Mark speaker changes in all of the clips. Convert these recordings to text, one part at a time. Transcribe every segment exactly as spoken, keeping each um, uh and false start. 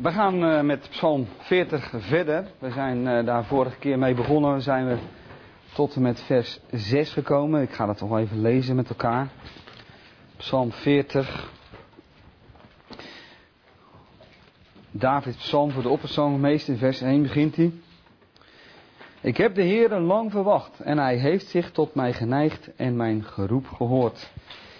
Speaker 1: We gaan uh, met Psalm veertig verder. We zijn uh, daar vorige keer mee begonnen. We zijn we tot en met vers zes gekomen. Ik ga dat nog even lezen met elkaar. Psalm veertig. Davids psalm voor de opperzangmeester. In vers één begint hij. Ik heb de Heere lang verwacht en hij heeft zich tot mij geneigd en mijn geroep gehoord.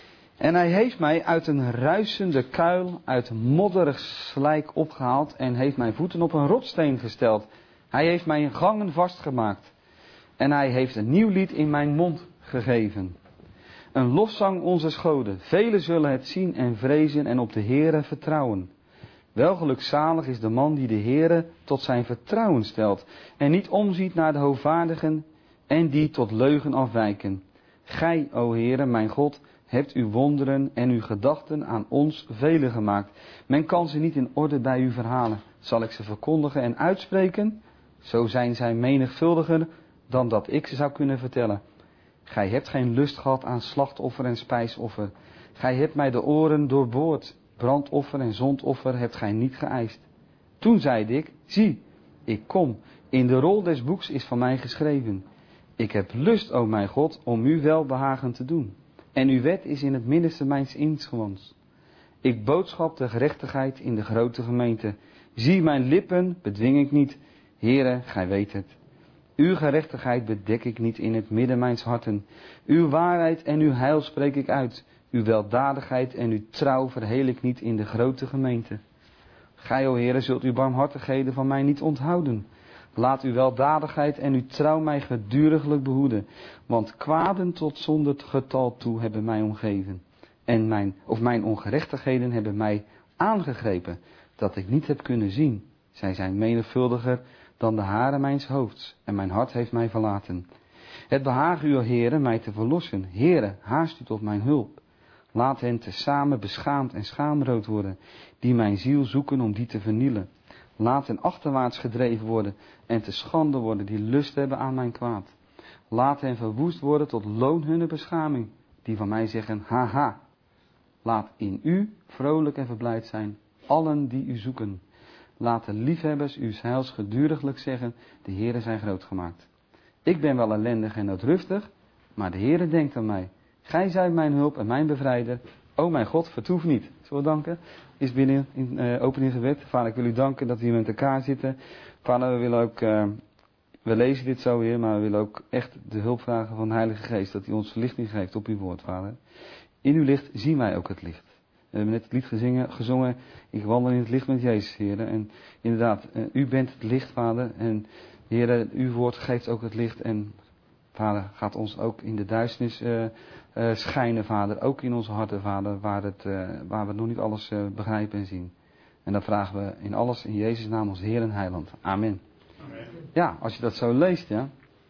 Speaker 1: En hij heeft mij uit een ruisende kuil, uit modderig slijk opgehaald en heeft mijn voeten op een rotsteen gesteld. Hij heeft mijn gangen vastgemaakt en hij heeft een nieuw lied in mijn mond gegeven. Een lofzang onze goden. Velen zullen het zien en vrezen en op de Heere vertrouwen. Welgelukzalig is de man die de Heere tot zijn vertrouwen stelt en niet omziet naar de hoogvaardigen en die tot leugen afwijken. Gij, o Heere, mijn God, hebt uw wonderen en uw gedachten aan ons velen gemaakt. Men kan ze niet in orde bij u verhalen. Zal ik ze verkondigen en uitspreken? Zo zijn zij menigvuldiger dan dat ik ze zou kunnen vertellen. Gij hebt geen lust gehad aan slachtoffer en spijsoffer. Gij hebt mij de oren doorboord. Brandoffer en zondoffer hebt gij niet geëist. Toen zeide ik, zie, ik kom. In de rol des boeks is van mij geschreven. Ik heb lust, o mijn God, om u welbehagen te doen. En uw wet is in het middenste mijns ingewans. Ik boodschap de gerechtigheid in de grote gemeente. Zie, mijn lippen bedwing ik niet. Heere, gij weet het. Uw gerechtigheid bedek ik niet in het midden mijns harten. Uw waarheid en uw heil spreek ik uit. Uw weldadigheid en uw trouw verheel ik niet in de grote gemeente. Gij, o Heere, zult uw barmhartigheden van mij niet onthouden. Laat uw weldadigheid en uw trouw mij geduriglijk behoeden. Want kwaden tot zonde getal toe hebben mij omgeven. En mijn, of mijn ongerechtigheden hebben mij aangegrepen, dat ik niet heb kunnen zien. Zij zijn menigvuldiger dan de haren mijns hoofds. En mijn hart heeft mij verlaten. Het behaagt u, o Heere, mij te verlossen. Heere, haast u tot mijn hulp. Laat hen tezamen beschaamd en schaamrood worden, die mijn ziel zoeken om die te vernielen. Laat hen achterwaarts gedreven worden en te schande worden die lust hebben aan mijn kwaad. Laat hen verwoest worden tot loon hunner beschaming, die van mij zeggen, haha. Laat in u vrolijk en verblijd zijn, allen die u zoeken. Laat de liefhebbers uw heils geduriglijk zeggen, de Heere zijn groot gemaakt. Ik ben wel ellendig en noodruftig, maar de Heere denkt aan mij. Gij zijt mijn hulp en mijn bevrijder. O mijn God, vertoef niet. Zullen we danken? Is binnen in uh, opening gebed. Vader, ik wil u danken dat we hier met elkaar zitten. Vader, we willen ook, uh, we lezen dit zo weer, maar we willen ook echt de hulp vragen van de Heilige Geest. Dat hij ons verlichting geeft op uw woord, Vader. In uw licht zien wij ook het licht. We hebben net het lied gezingen, gezongen. Ik wandel in het licht met Jezus, Heer. En inderdaad, uh, u bent het licht, Vader. En Heer, uw woord geeft ook het licht. En Vader, gaat ons ook in de duisternis uh, uh, schijnen, Vader. Ook in onze harten, Vader, waar, het, uh, waar we nog niet alles uh, begrijpen en zien. En dan vragen we in alles in Jezus' naam ons Heer en Heiland. Amen. Amen. Ja, als je dat zo leest, ja.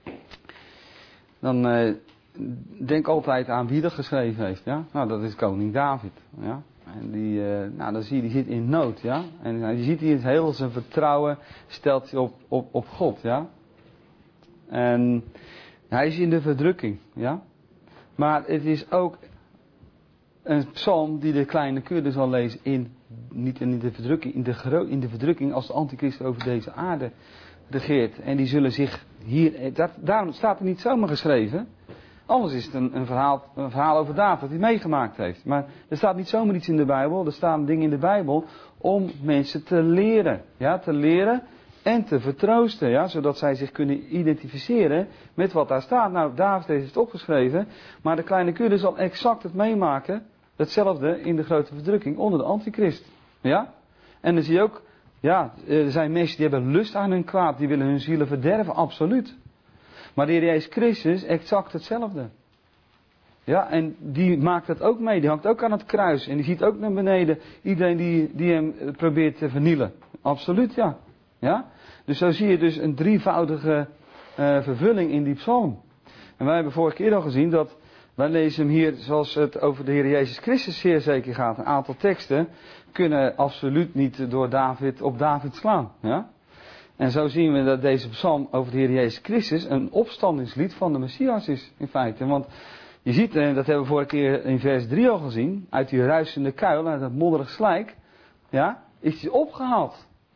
Speaker 1: Dan uh, denk altijd aan wie dat geschreven heeft, ja. Nou, dat is koning David, ja. En die, uh, nou, dan zie je, die zit in nood, ja. En uh, je ziet hier heel zijn vertrouwen stelt hij op, op, op God, ja. En hij is in de verdrukking, ja. Maar het is ook een psalm die de kleine kudde zal lezen in, niet in de verdrukking, in de, gro- in de verdrukking als de antichrist over deze aarde regeert. En die zullen zich hier, dat, daarom staat er niet zomaar geschreven. Anders is het een, een, verhaal, een verhaal over David dat hij meegemaakt heeft. Maar er staat niet zomaar iets in de Bijbel, er staan dingen in de Bijbel om mensen te leren, ja, te leren. En te vertroosten, ja, zodat zij zich kunnen identificeren met wat daar staat. Nou, David heeft het opgeschreven, maar de kleine kudde zal exact het meemaken, hetzelfde in de grote verdrukking onder de antichrist. Ja? En dan zie je ook, ja, er zijn mensen die hebben lust aan hun kwaad, die willen hun zielen verderven, absoluut. Maar de Heer Jezus Christus, exact hetzelfde. Ja, en die maakt dat ook mee, die hangt ook aan het kruis en die ziet ook naar beneden iedereen die, die hem probeert te vernielen. Absoluut, ja. Ja? Dus zo zie je dus een drievoudige uh, vervulling in die psalm. En wij hebben vorige keer al gezien dat, wij lezen hem hier zoals het over de Heer Jezus Christus zeer zeker gaat. Een aantal teksten kunnen absoluut niet door David op David slaan. Ja? En zo zien we dat deze psalm over de Heer Jezus Christus een opstandingslied van de Messias is in feite. Want je ziet, en dat hebben we vorige keer in vers drie al gezien, uit die ruisende kuil, uit dat modderig slijk, ja, is hij opgehaald.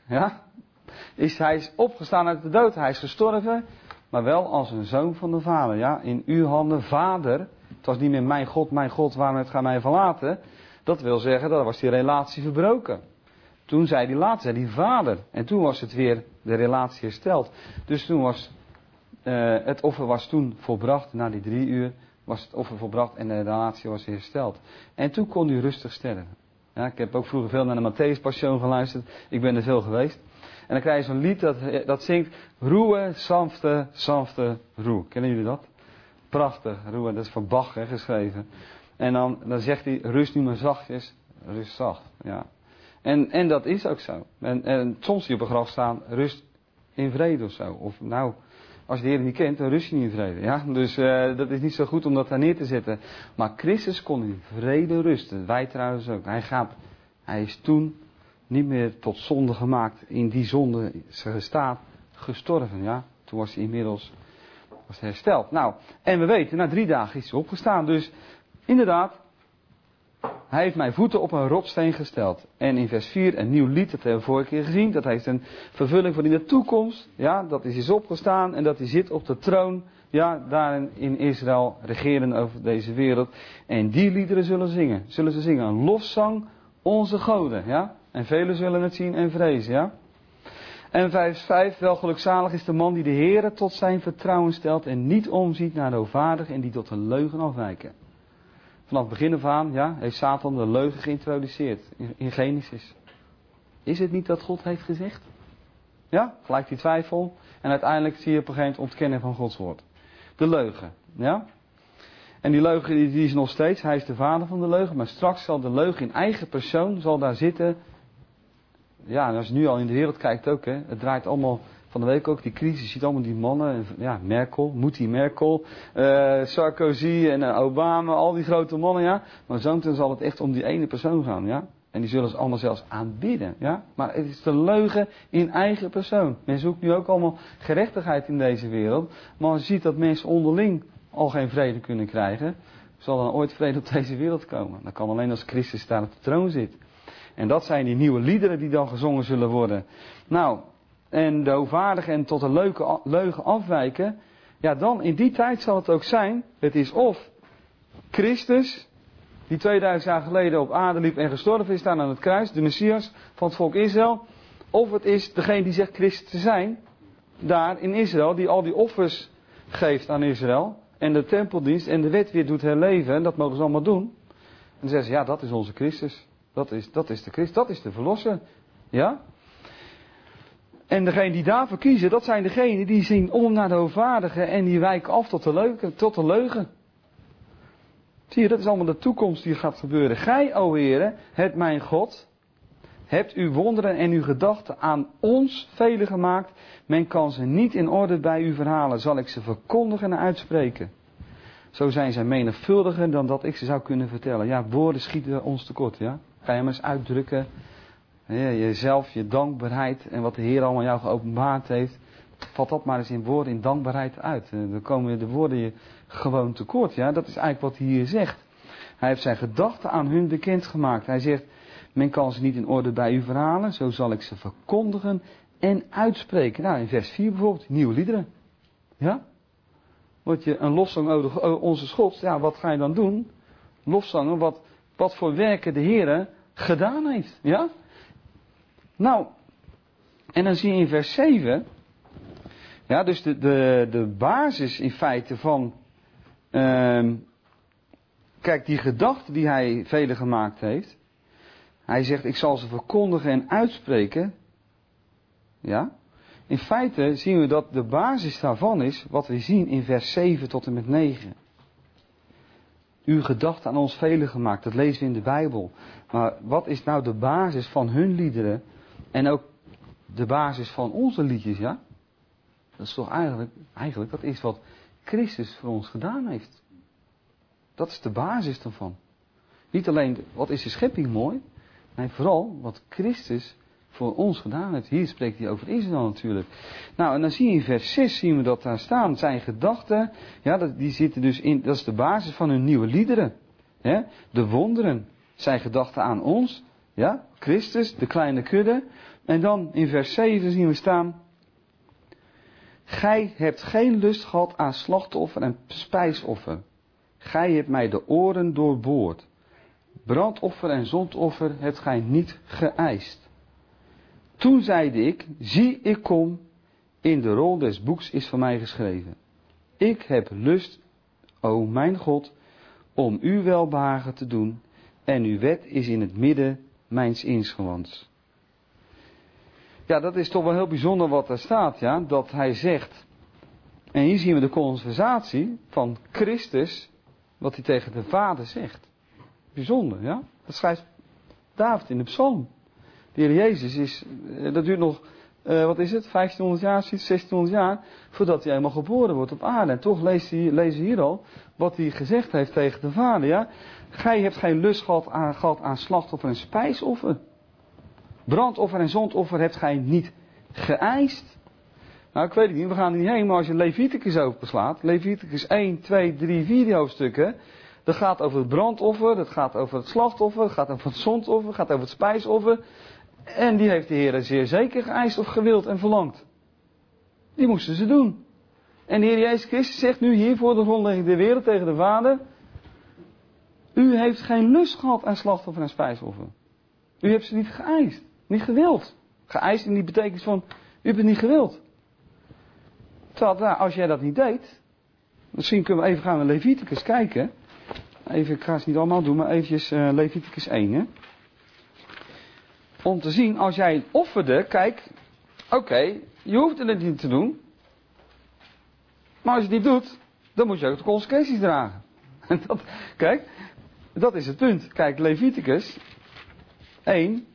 Speaker 1: Ja? Is, hij is opgestaan uit de dood. Hij is gestorven. Maar wel als een zoon van de Vader. Ja? In uw handen, Vader. Het was niet meer mijn God, mijn God, waarom hebt gij mij verlaten? Dat wil zeggen, dat was die relatie verbroken. Toen zei hij later, zei hij Vader. En toen was het weer de relatie hersteld. Dus toen was uh, het offer was toen volbracht. Na die drie uur was het offer volbracht en de relatie was hersteld. En toen kon hij rustig sterven. Ja, ik heb ook vroeger veel naar de Matthäus Passion geluisterd. Ik ben er veel geweest. En dan krijg je zo'n lied dat, dat zingt. Roe, sanfte, sanfte, roe. Kennen jullie dat? Prachtig, roe. Dat is van Bach hè, geschreven. En dan, dan zegt hij, rust nu maar zachtjes. Rust zacht, ja. En, en dat is ook zo. En, en soms zie je op een graf staan, rust in vrede of zo. Of nou, als je de Heer niet kent, dan rust je niet in vrede. Ja? Dus uh, dat is niet zo goed om dat daar neer te zetten. Maar Christus kon in vrede rusten. Wij trouwens ook. Hij, gaat, hij is toen niet meer tot zonde gemaakt. In die zonde staat gestorven. Ja? Toen was hij inmiddels was hij hersteld. Nou, en we weten, na drie dagen is hij opgestaan. Dus inderdaad, hij heeft mijn voeten op een rotsteen gesteld. En in vers vier een nieuw lied, dat hebben we vorige keer gezien. Dat heeft een vervulling van in de toekomst. Ja, dat is is opgestaan en dat hij zit op de troon. Ja, daar in Israël regeren over deze wereld. En die liederen zullen zingen. Zullen ze zingen een lofzang onze goden. Ja. En velen zullen het zien en vrezen. Ja. En vers vijf, wel gelukzalig is de man die de Heere tot zijn vertrouwen stelt. En niet omziet naar de hoogvaardigen en die tot de leugen afwijken. Vanaf het begin af aan ja, heeft Satan de leugen geïntroduceerd in, in Genesis. Is het niet dat God heeft gezegd? Ja, gelijk die twijfel. En uiteindelijk zie je op een gegeven moment ontkennen van Gods woord. De leugen. Ja? En die leugen die, die is nog steeds. Hij is de vader van de leugen. Maar straks zal de leugen in eigen persoon zal daar zitten. Ja, en als je nu al in de wereld kijkt ook. Hè, het draait allemaal. Van de week ook die crisis, je ziet allemaal die mannen, ja, Merkel, Moetie Merkel, uh, Sarkozy en uh, Obama, al die grote mannen, ja. Maar zometeen zal het echt om die ene persoon gaan, ja. En die zullen ze allemaal zelfs aanbidden, ja. Maar het is de leugen in eigen persoon. Men zoekt nu ook allemaal gerechtigheid in deze wereld. Maar als je ziet dat mensen onderling al geen vrede kunnen krijgen, zal dan ooit vrede op deze wereld komen. Dat kan alleen als Christus daar op de troon zit. En dat zijn die nieuwe liederen die dan gezongen zullen worden. Nou... En de hoogvaardigen en tot een leuke, leugen afwijken. Ja, dan in die tijd zal het ook zijn. Het is of Christus, die tweeduizend jaar geleden op aarde liep en gestorven is, staan aan het kruis, de Messias van het volk Israël. Of het is degene die zegt Christus te zijn, daar in Israël, die al die offers geeft aan Israël. En de tempeldienst en de wet weer doet herleven. En dat mogen ze allemaal doen. En dan zeggen ze, ja, dat is onze Christus. Dat is, dat is de Christus, dat is de verlosser. Ja? En degenen die daarvoor kiezen, dat zijn degenen die zien om naar de hoogvaardigen en die wijken af tot de leugen. Tot de leugen. Zie je, dat is allemaal de toekomst die gaat gebeuren. Gij, o Heere, het mijn God, hebt uw wonderen en uw gedachten aan ons velen gemaakt. Men kan ze niet in orde bij u verhalen, zal ik ze verkondigen en uitspreken. Zo zijn zij menigvuldiger dan dat ik ze zou kunnen vertellen. Ja, woorden schieten ons tekort, ja. Ga je hem eens uitdrukken. Ja, jezelf, je dankbaarheid en wat de Heer allemaal jou geopenbaard heeft. Vat dat maar eens in woorden, in dankbaarheid uit. Dan komen de woorden je gewoon tekort. Ja? Dat is eigenlijk wat hij hier zegt. Hij heeft zijn gedachten aan hun bekendgemaakt. Hij zegt, men kan ze niet in orde bij u verhalen. Zo zal ik ze verkondigen en uitspreken. Nou, in vers vier bijvoorbeeld, nieuwe liederen. Ja? Word je een lofzang over onze God. Ja, wat ga je dan doen? Lofzangen, wat, wat voor werken de Heer gedaan heeft. Ja? Nou, en dan zie je in vers zeven, ja, dus de, de, de basis in feite van, uh, kijk, die gedachte die hij velen gemaakt heeft. Hij zegt, ik zal ze verkondigen en uitspreken. Ja, in feite zien we dat de basis daarvan is, wat we zien in vers zeven tot en met negen. Uw gedachte aan ons velen gemaakt, dat lezen we in de Bijbel. Maar wat is nou de basis van hun liederen? En ook de basis van onze liedjes, ja? Dat is toch eigenlijk, eigenlijk, dat is wat Christus voor ons gedaan heeft. Dat is de basis daarvan. Niet alleen, wat is de schepping mooi? Nee, vooral wat Christus voor ons gedaan heeft. Hier spreekt hij over Israël natuurlijk. Nou, en dan zie je in vers zes, zien we dat daar staan. Zijn gedachten, ja, die zitten dus in, dat is de basis van hun nieuwe liederen. Hè? De wonderen, zijn gedachten aan ons. Ja, Christus, de kleine kudde. En dan in vers zeven zien we staan. Gij hebt geen lust gehad aan slachtoffer en spijsoffer. Gij hebt mij de oren doorboord. Brandoffer en zondoffer hebt gij niet geëist. Toen zeide ik, zie ik kom, in de rol des boeks is van mij geschreven. Ik heb lust, o mijn God, om uw welbehagen te doen, en uw wet is in het midden mijns insgewands. Ja, dat is toch wel heel bijzonder wat er staat, ja, dat hij zegt, en hier zien we de conversatie van Christus, wat hij tegen de Vader zegt. Bijzonder, ja. Dat schrijft David in de psalm. De Heer Jezus is, dat duurt nog, uh, wat is het, vijftienhonderd jaar, zestienhonderd jaar, voordat hij helemaal geboren wordt op aarde. En toch leest hij, lezen we hier al wat hij gezegd heeft tegen de Vader, ja. Gij hebt geen lust gehad aan, gehad aan slachtoffer en spijsoffer. Brandoffer en zondoffer hebt gij niet geëist. Nou, ik weet het niet, we gaan er niet heen, maar als je Leviticus openslaat, Leviticus één, twee, drie, vier die hoofdstukken, dat gaat over het brandoffer, dat gaat over het slachtoffer, dat gaat over het zondoffer, dat gaat over het spijsoffer. En die heeft de Heer zeer zeker geëist of gewild en verlangd. Die moesten ze doen. En de Heer Jezus Christus zegt nu hier voor de grondlegging der wereld tegen de Vader, u heeft geen lust gehad aan slachtoffer en spijsoffer. U hebt ze niet geëist, niet gewild. Geëist in die betekenis van, u hebt het niet gewild. Terwijl, nou, als jij dat niet deed, misschien kunnen we even gaan naar Leviticus kijken. Even, ik ga het niet allemaal doen, maar eventjes uh, Leviticus één. Hè. Om te zien, als jij offerde, kijk, oké, okay, je hoeft het niet te doen. Maar als je het niet doet, dan moet je ook de consequenties dragen. En dat, kijk, dat is het punt. Kijk, Leviticus één.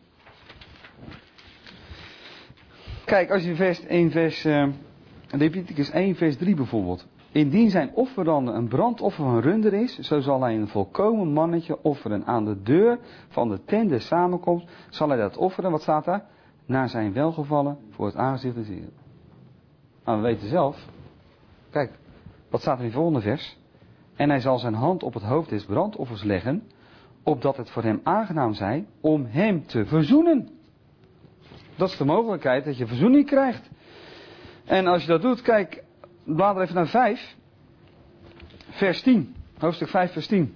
Speaker 1: Kijk, als je vers, in vers, uh, Leviticus één, vers drie bijvoorbeeld. Indien zijn offerande een brandoffer van runder is, zo zal hij een volkomen mannetje offeren. Aan de deur van de tent der samenkomst zal hij dat offeren, wat staat daar? Naar zijn welgevallen voor het aangezicht des Heeren. Nou, we weten zelf. Kijk, wat staat er in het volgende vers? En hij zal zijn hand op het hoofd des brandoffers leggen, opdat het voor hem aangenaam zij, om hem te verzoenen. Dat is de mogelijkheid dat je verzoening krijgt. En als je dat doet, kijk, blader even naar vijf, vers tien, hoofdstuk vijf, vers tien.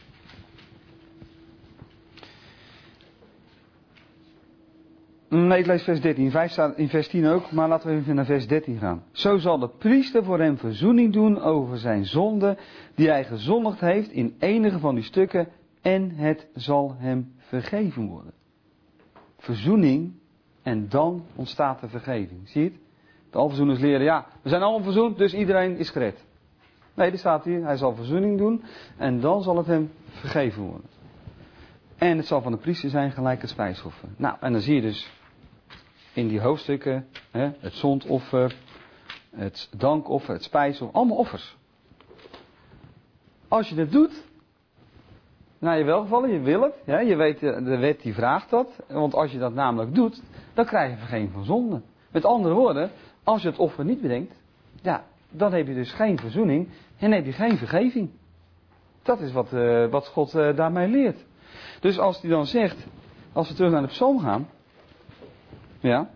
Speaker 1: Nee, ik lees vers dertien. vijf staat in vers tien ook, maar laten we even naar vers dertien gaan. Zo zal de priester voor hem verzoening doen over zijn zonde, die hij gezondigd heeft in enige van die stukken, en het zal hem vergeven worden. Verzoening, en dan ontstaat de vergeving. Zie je het? De alverzoeners leren, ja, we zijn allemaal verzoend, dus iedereen is gered. Nee, er staat hier, hij zal verzoening doen, en dan zal het hem vergeven worden. En het zal van de priester zijn gelijk het spijsoffer. Nou, en dan zie je dus in die hoofdstukken, hè, het zondoffer, het dankoffer, het spijsoffer, allemaal offers. Als je dit doet, naar je welgevallen, je wil het, ja, je weet, de wet die vraagt dat, want als je dat namelijk doet, dan krijg je vergeving van zonde. Met andere woorden, als je het offer niet brengt, ja, dan heb je dus geen verzoening en heb je geen vergeving. Dat is wat, uh, wat God uh, daarmee leert. Dus als hij dan zegt, als we terug naar de psalm gaan, ja,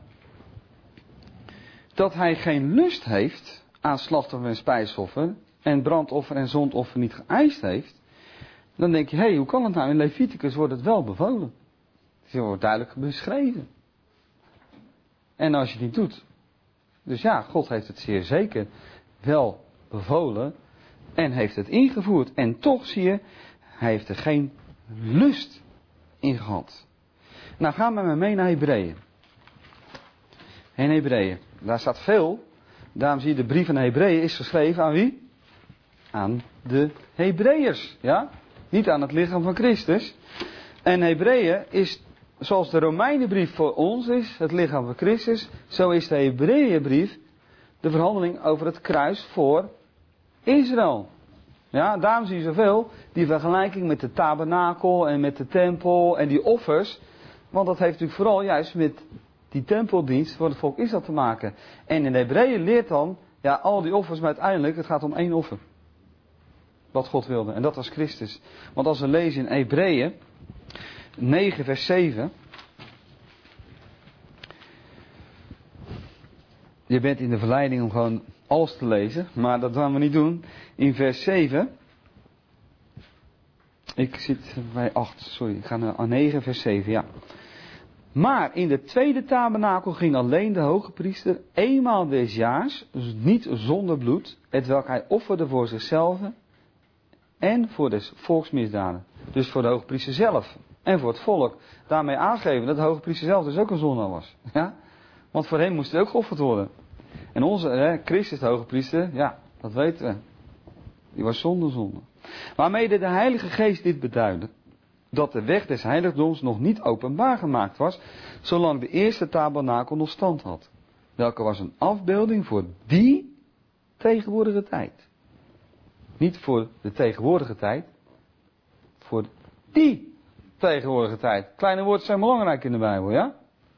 Speaker 1: dat hij geen lust heeft aan slachtoffer en spijsoffer en brandoffer en zondoffer niet geëist heeft, dan denk je, hé, hey, hoe kan het nou? In Leviticus wordt het wel bevolen. Het wordt duidelijk beschreven. En als je het niet doet, dus ja, God heeft het zeer zeker wel bevolen en heeft het ingevoerd. En toch zie je, hij heeft er geen lust in gehad. Nou, ga met me mee naar Hebreeën. En Hebreeën, daar staat veel. Daarom zie je, de brief van Hebreeën is geschreven aan wie? Aan de Hebreeërs, ja? Niet aan het lichaam van Christus. En Hebreeën is, zoals de Romeinenbrief voor ons is, het lichaam van Christus, zo is de Hebreeënbrief de verhandeling over het kruis voor Israël. Ja, daarom zie je zoveel die vergelijking met de tabernakel en met de tempel en die offers. Want dat heeft natuurlijk vooral juist met die tempeldienst voor het volk Israël te maken. En in de Hebreeën leert dan, ja, al die offers, maar uiteindelijk, het gaat om één offer. Wat God wilde, en dat was Christus. Want als we lezen in Hebreeën, negen vers zeven. Je bent in de verleiding om gewoon alles te lezen, maar dat gaan we niet doen. In vers zeven. Ik zit bij acht, sorry, ik ga naar negen vers zeven, ja. Maar in de tweede tabernakel ging alleen de hoge priester eenmaal des jaars, dus niet zonder bloed, hetwelk hij offerde voor zichzelf en voor des volksmisdaden. Dus voor de hoge priester zelf en voor het volk. Daarmee aangeven dat de hoge priester zelf dus ook een zondaar was. Ja? Want voor hem moest het ook geofferd worden. En onze, hè, Christus de hoge priester, ja, dat weten we. Die was zonder zonde. Waarmee de Heilige Geest dit beduidde. Dat de weg des heiligdoms nog niet openbaar gemaakt was, zolang de eerste tabernakel nog stand had. Welke was een afbeelding voor die tegenwoordige tijd. Niet voor de tegenwoordige tijd, voor die tegenwoordige tijd. Kleine woorden zijn belangrijk in de Bijbel, ja?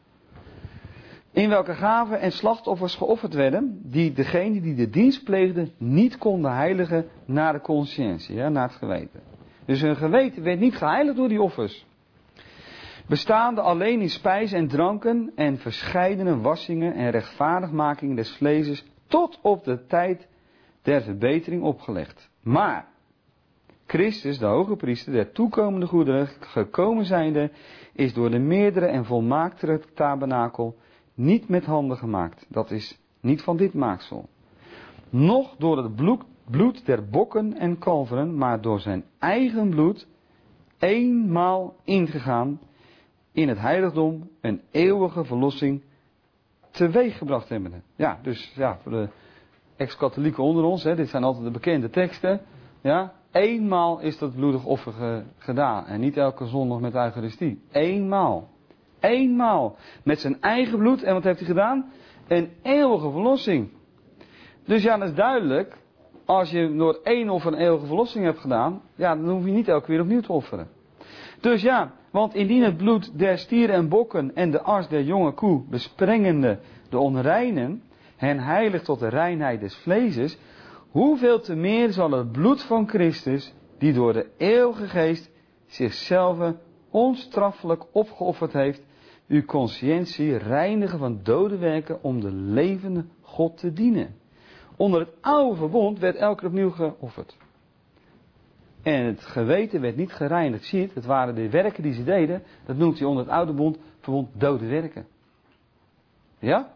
Speaker 1: In welke gaven en slachtoffers geofferd werden, die degene die de dienst pleegde niet konden heiligen naar de consciëntie, ja, naar het geweten. Dus hun geweten werd niet geheiligd door die offers. Bestaande alleen in spijs en dranken en verscheidene wassingen en rechtvaardigmakingen des vleeses tot op de tijd der verbetering opgelegd. Maar Christus, de hoge priester der toekomende goederen, gekomen zijnde, is door de meerdere en volmaaktere tabernakel niet met handen gemaakt. Dat is niet van dit maaksel. Noch door het bloed, bloed der bokken en kalveren, maar door zijn eigen bloed eenmaal ingegaan in het heiligdom een eeuwige verlossing teweeggebracht hebben. Ja, dus ja, voor de ex-katholieken onder ons, hè, dit zijn altijd de bekende teksten. Ja, eenmaal is dat bloedig offer ge, gedaan en niet elke zondag met de Eucharistie. Eenmaal. Eenmaal. Met zijn eigen bloed. En wat heeft hij gedaan? Een eeuwige verlossing. Dus ja, dat is duidelijk. Als je door één offer een eeuwige verlossing hebt gedaan, ja, dan hoef je niet elke keer opnieuw te offeren. Dus ja, want indien het bloed der stieren en bokken en de ars der jonge koe, besprengende de onreinen, hen heiligt tot de reinheid des vleeses, hoeveel te meer zal het bloed van Christus, die door de eeuwige geest zichzelf onstraffelijk opgeofferd heeft, uw consciëntie reinigen van dode werken om de levende God te dienen. Onder het oude verbond werd elke keer opnieuw geofferd. En het geweten werd niet gereinigd. Zie je het? Het waren de werken die ze deden. Dat noemt hij onder het oude verbond, verbond dode werken. Ja?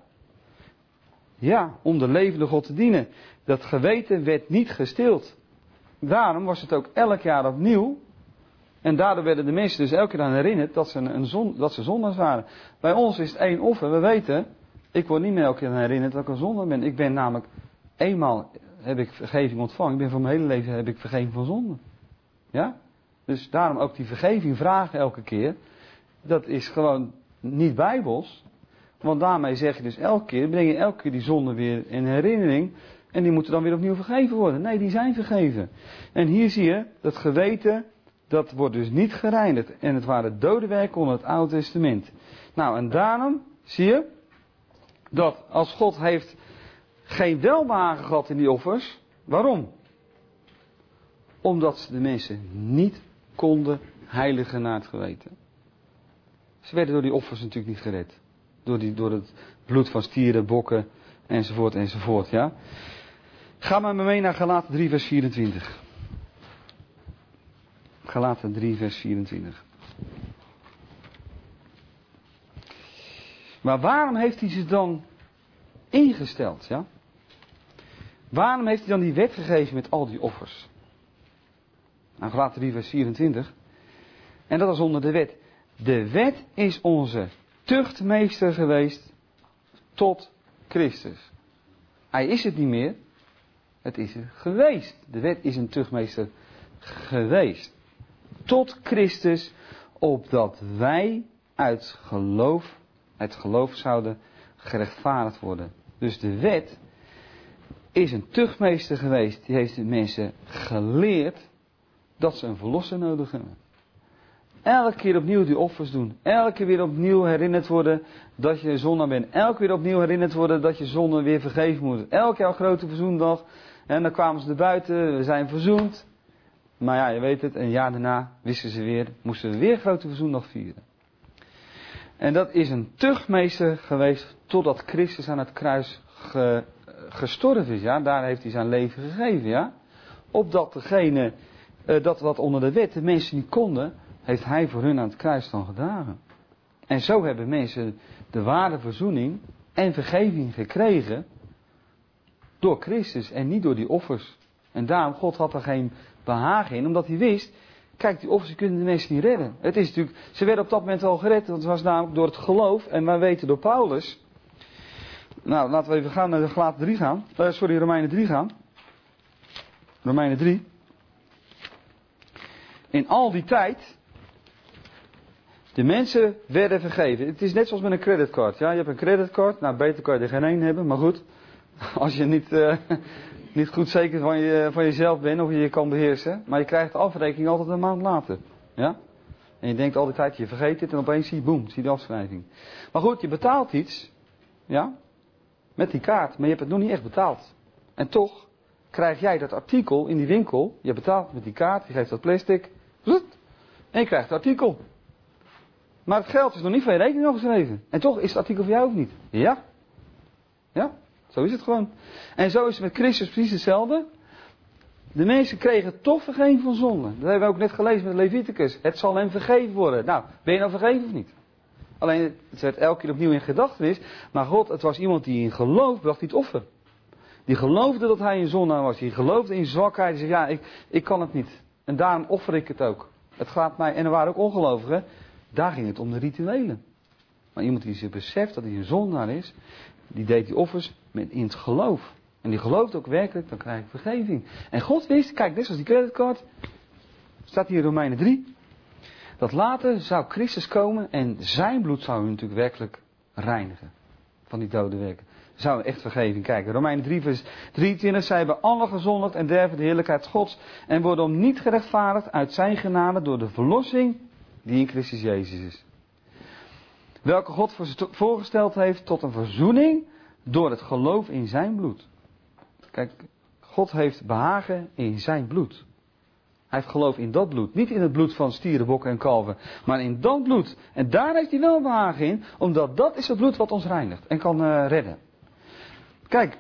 Speaker 1: Ja, om de levende God te dienen. Dat geweten werd niet gestild. Daarom was het ook elk jaar opnieuw. En daardoor werden de mensen dus elke keer aan herinnerd dat ze, een zon, dat ze zondaars waren. Bij ons is het één offer. We weten, ik word niet meer elke keer aan herinnerd dat ik een zondaar ben. Ik ben namelijk, eenmaal heb ik vergeving ontvangen. Ik ben voor mijn hele leven heb ik vergeving van zonde. Ja? Dus daarom ook die vergeving vragen elke keer. Dat is gewoon niet bijbels. Want daarmee zeg je dus elke keer, breng je elke keer die zonde weer in herinnering. En die moeten dan weer opnieuw vergeven worden. Nee, die zijn vergeven. En hier zie je, dat geweten, dat wordt dus niet gereinigd. En het waren dode werken onder het Oude Testament. Nou, en daarom zie je, dat als God heeft geen welbehagen gehad in die offers. Waarom? Omdat ze de mensen niet konden heiligen naar het geweten. Ze werden door die offers natuurlijk niet gered. Door, die, door het bloed van stieren, bokken, enzovoort, enzovoort, ja. Ga maar mee naar Galaten drie, vers vierentwintig. Galaten drie, vers vierentwintig. Maar waarom heeft hij ze dan ingesteld, ja? Waarom heeft hij dan die wet gegeven met al die offers? Nou, Galaten drie, vers vierentwintig. En dat is onder de wet. De wet is onze tuchtmeester geweest tot Christus. Hij is het niet meer. Het is er geweest. De wet is een tuchtmeester geweest. Tot Christus, opdat wij uit geloof, uit geloof zouden gerechtvaardigd worden. Dus de wet is een tuchtmeester geweest. Die heeft de mensen geleerd dat ze een verlosser nodig hebben. Elke keer opnieuw die offers doen. Elke keer weer opnieuw herinnerd worden dat je zondaar bent. Elke keer opnieuw herinnerd worden dat je zonde weer vergeven moet. Elke jaar grote verzoendag. En dan kwamen ze er buiten. We zijn verzoend. Maar ja, je weet het, een jaar daarna wisten ze weer, moesten we weer grote verzoendag vieren. En dat is een tuchtmeester geweest totdat Christus aan het kruis ge, gestorven is. Ja? Daar heeft hij zijn leven gegeven. Ja? Opdat degene, uh, dat wat onder de wet de mensen niet konden, heeft hij voor hun aan het kruis dan gedragen. En zo hebben mensen de ware verzoening en vergeving gekregen door Christus en niet door die offers. En daarom, God had er geen behagen in, omdat hij wist, kijk, die offers kunnen de mensen niet redden. Het is natuurlijk, ze werden op dat moment al gered, want het was namelijk door het geloof, en wij weten door Paulus. Nou, laten we even gaan naar de Galaten drie gaan, uh, sorry, Romeinen drie gaan. Romeinen drie. In al die tijd, de mensen werden vergeven. Het is net zoals met een creditcard. Ja, je hebt een creditcard, nou beter kan je er geen één hebben, maar goed. Als je niet, uh, niet goed zeker van, je, van jezelf bent of je je kan beheersen. Maar je krijgt de afrekening altijd een maand later. Ja? En je denkt al die tijd, je vergeet dit en opeens zie je, boem, zie je de afschrijving. Maar goed, je betaalt iets. Ja? Met die kaart, maar je hebt het nog niet echt betaald. En toch krijg jij dat artikel in die winkel. Je betaalt met die kaart, je geeft dat plastic. En je krijgt het artikel. Maar het geld is nog niet van je rekening afgeschreven. En toch is het artikel voor jou ook niet. Ja? Ja? Zo is het gewoon. En zo is het met Christus precies hetzelfde. De mensen kregen toch vergeving van zonde. Dat hebben we ook net gelezen met Leviticus. Het zal hem vergeven worden. Nou, ben je nou vergeven of niet? Alleen, het werd elke keer opnieuw in gedachtenis. Maar God, het was iemand die in geloof bracht dit offer. Die geloofde dat hij een zondaar was. Die geloofde in zwakheid. Die zei, ja, ik, ik kan het niet. En daarom offer ik het ook. Het gaat mij, en er waren ook ongelovigen. Daar ging het om de rituelen. Maar iemand die zich beseft dat hij een zondaar is, die deed die offers met in het geloof. En die geloofde ook werkelijk, dan krijg ik vergeving. En God wist, kijk, net zoals die creditcard, staat hier in Romeinen drie, dat later zou Christus komen en zijn bloed zou u natuurlijk werkelijk reinigen. Van die dode werken. Zou echt vergeving. Kijk, Romeinen drie vers drieëntwintig, zij hebben alle gezondigd en derven de heerlijkheid Gods en worden om niet gerechtvaardigd uit zijn genade door de verlossing die in Christus Jezus is. Welke God voorgesteld heeft tot een verzoening door het geloof in zijn bloed. Kijk, God heeft behagen in zijn bloed. Hij heeft geloof in dat bloed. Niet in het bloed van stieren, bokken en kalven. Maar in dat bloed. En daar heeft hij wel behagen in. Omdat dat is het bloed wat ons reinigt. En kan uh, redden. Kijk.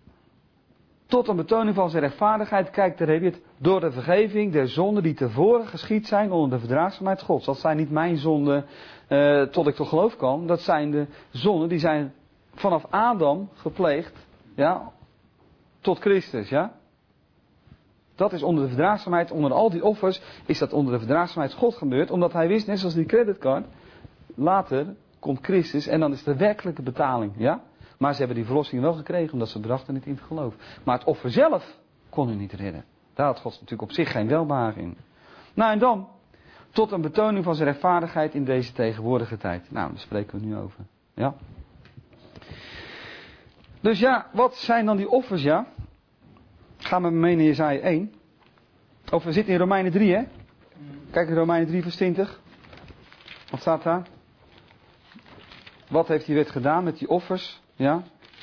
Speaker 1: Tot een betoning van zijn rechtvaardigheid. Kijk, daar heb je het. Door de vergeving der zonden die tevoren geschied zijn onder de verdraagzaamheid Gods. Dat zijn niet mijn zonden uh, tot ik tot geloof kan. Dat zijn de zonden die zijn vanaf Adam gepleegd. Ja. Tot Christus, ja. Dat is onder de verdraagzaamheid, onder al die offers, is dat onder de verdraagzaamheid God gebeurd. Omdat hij wist, net zoals die creditcard, later komt Christus en dan is de werkelijke betaling, ja. Maar ze hebben die verlossing wel gekregen, omdat ze brachten niet in het geloof. Maar het offer zelf kon u niet redden. Daar had God natuurlijk op zich geen welbehagen in. Nou en dan, tot een betoning van zijn rechtvaardigheid in deze tegenwoordige tijd. Nou, daar spreken we nu over, ja. Dus ja, wat zijn dan die offers, ja? Ga met me mee naar Jesaja één. Of we zitten in Romeinen drie, hè? Kijk in Romeinen drie vers twintig. Wat staat daar? Wat heeft die wet gedaan met die offers? Ja?